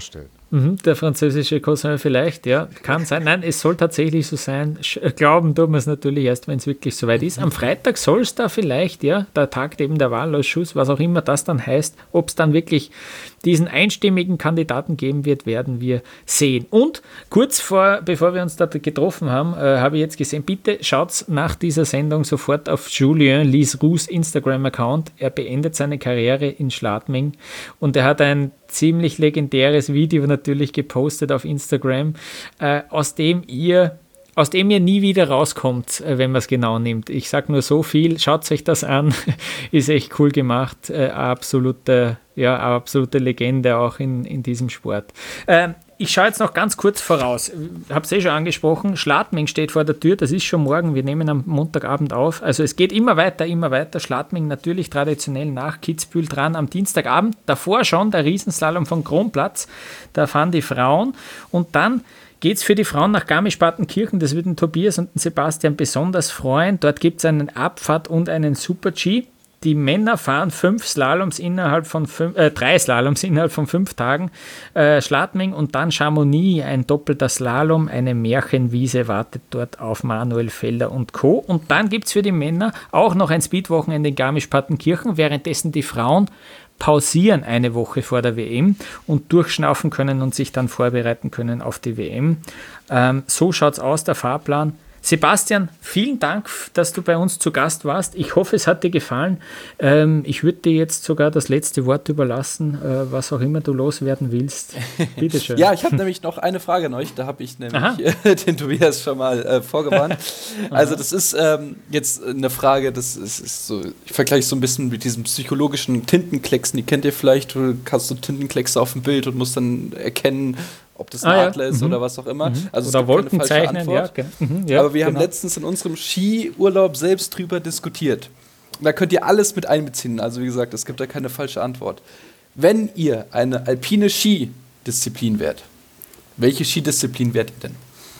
Mhm, der französische Cousin vielleicht, ja, kann sein. Nein, es soll tatsächlich so sein. Sch- Glauben tun wir es natürlich erst, wenn es wirklich soweit ist. Am Freitag soll es da vielleicht, ja, der Tag eben der Wahlausschuss, was auch immer das dann heißt, ob es dann wirklich diesen einstimmigen Kandidaten geben wird, werden wir sehen. Und kurz vor, bevor wir uns da getroffen haben, äh, habe ich jetzt gesehen, bitte schaut nach dieser Sendung sofort auf Julien Liesroux Instagram-Account. Er beendet seine Karriere in Schladming und er hat ein ziemlich legendäres Video natürlich gepostet auf Instagram, äh, aus dem ihr aus dem ihr nie wieder rauskommt, äh, wenn man es genau nimmt. Ich sage nur so viel, schaut euch das an, ist echt cool gemacht, äh, absolute, ja, absolute Legende auch in, in diesem Sport. Ähm, Ich schaue jetzt noch ganz kurz voraus. Ich habe es eh schon angesprochen, Schladming steht vor der Tür, das ist schon morgen, wir nehmen am Montagabend auf. Also es geht immer weiter, immer weiter. Schladming natürlich traditionell nach Kitzbühel dran am Dienstagabend. Davor schon der Riesenslalom von Kronplatz, da fahren die Frauen. Und dann geht es für die Frauen nach Garmisch-Partenkirchen, das wird den Tobias und den Sebastian besonders freuen. Dort gibt es einen Abfahrt und einen Super-G. Die Männer fahren fünf Slaloms innerhalb von fünf, äh, drei Slaloms innerhalb von fünf Tagen. Äh, Schladming und dann Chamonix, ein doppelter Slalom, eine Märchenwiese wartet dort auf Manuel Felder und Co. Und dann gibt es für die Männer auch noch ein Speedwochenende in Garmisch-Partenkirchen, währenddessen die Frauen pausieren eine Woche vor der W M und durchschnaufen können und sich dann vorbereiten können auf die W M. Ähm, so schaut es aus, der Fahrplan. Sebastian, vielen Dank, dass du bei uns zu Gast warst. Ich hoffe, es hat dir gefallen. Ähm, ich würde dir jetzt sogar das letzte Wort überlassen, äh, was auch immer du loswerden willst. Bitte schön. Ja, ich habe nämlich noch eine Frage an euch. Da habe ich nämlich den Tobias schon mal äh, vorgewarnt. Also das ist ähm, jetzt eine Frage, das ist, ist so, ich vergleiche es so ein bisschen mit diesem psychologischen Tintenklecksen. Die kennt ihr vielleicht, du hast so Tintenkleckse auf dem Bild und musst dann erkennen, ob das ein ah, Adler ja. ist mhm. oder was auch immer. Mhm. Also oder Wolken zeichnen, ja, mhm, ja. Aber wir genau. haben letztens in unserem Skiurlaub selbst drüber diskutiert. Da könnt ihr alles mit einbeziehen. Also wie gesagt, es gibt da keine falsche Antwort. Wenn ihr eine alpine Skidisziplin wärt, welche Skidisziplin wärt ihr denn?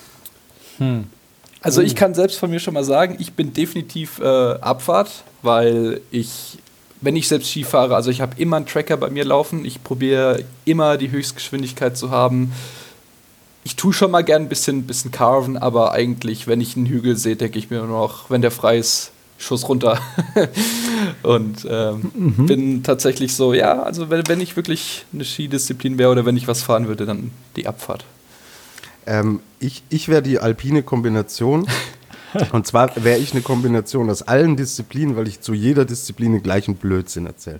Hm. Also ich kann selbst von mir schon mal sagen, ich bin definitiv äh, Abfahrt, weil ich, wenn ich selbst Ski fahre, also ich habe immer einen Tracker bei mir laufen, ich probiere immer die Höchstgeschwindigkeit zu haben. Ich tue schon mal gern ein bisschen, bisschen carven, aber eigentlich, wenn ich einen Hügel sehe, denke ich mir nur noch, wenn der frei ist, Schuss runter. Und ähm, mhm. bin tatsächlich so, ja, also wenn, wenn ich wirklich eine Skidisziplin wäre oder wenn ich was fahren würde, dann die Abfahrt. Ähm, ich ich wäre die alpine Kombination. Und zwar wäre ich eine Kombination aus allen Disziplinen, weil ich zu jeder Disziplin den gleichen Blödsinn erzähle.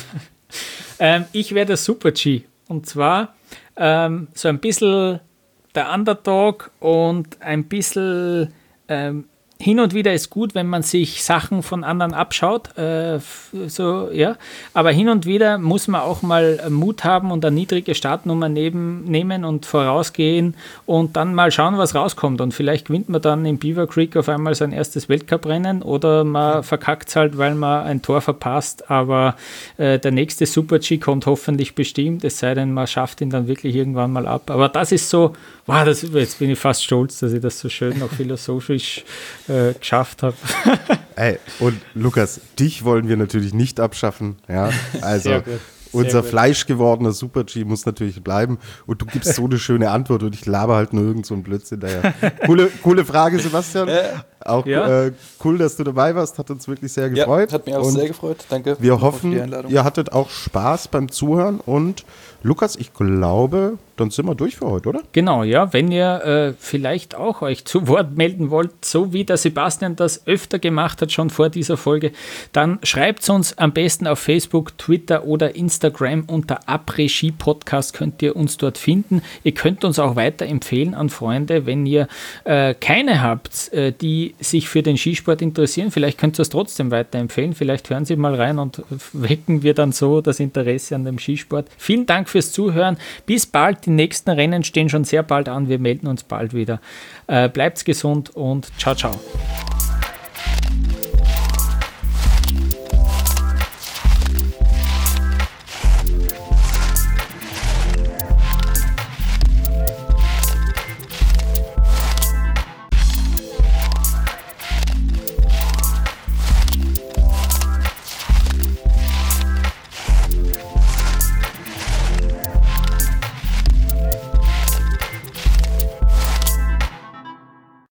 ähm, ich wäre der Super-G. Und zwar ähm, so ein bisschen der Underdog und ein bisschen ähm, hin und wieder ist gut, wenn man sich Sachen von anderen abschaut, äh, so, ja. Aber hin und wieder muss man auch mal Mut haben und eine niedrige Startnummer neben, nehmen und vorausgehen und dann mal schauen, was rauskommt. Und vielleicht gewinnt man dann in Beaver Creek auf einmal sein erstes Weltcuprennen oder man verkackt es halt, weil man ein Tor verpasst. Aber äh, der nächste Super-G kommt hoffentlich bestimmt, es sei denn, man schafft ihn dann wirklich irgendwann mal ab. Aber das ist so, wow, das, jetzt bin ich fast stolz, dass ich das so schön noch philosophisch äh, geschafft habe. Ey, und Lukas, dich wollen wir natürlich nicht abschaffen. Ja, also unser fleischgewordener Super-G muss natürlich bleiben und du gibst so eine schöne Antwort und ich laber halt nur irgend so einen Blödsinn daher. Coole, coole Frage, Sebastian. Auch ja. äh, cool, dass du dabei warst, hat uns wirklich sehr gefreut. Ja, hat mich auch und sehr gefreut, danke. Wir hoffen, ihr hattet auch Spaß beim Zuhören und Lukas, ich glaube, dann sind wir durch für heute, oder? Genau, ja, wenn ihr äh, vielleicht auch euch zu Wort melden wollt, so wie der Sebastian das öfter gemacht hat, schon vor dieser Folge, dann schreibt uns am besten auf Facebook, Twitter oder Instagram unter Après-Ski-Podcast könnt ihr uns dort finden. Ihr könnt uns auch weiterempfehlen an Freunde, wenn ihr äh, keine habt, äh, die sich für den Skisport interessieren. Vielleicht könnt ihr es trotzdem weiterempfehlen. Vielleicht hören Sie mal rein und wecken wir dann so das Interesse an dem Skisport. Vielen Dank fürs Zuhören. Bis bald. Die nächsten Rennen stehen schon sehr bald an. Wir melden uns bald wieder. Äh, bleibt's gesund und ciao, ciao.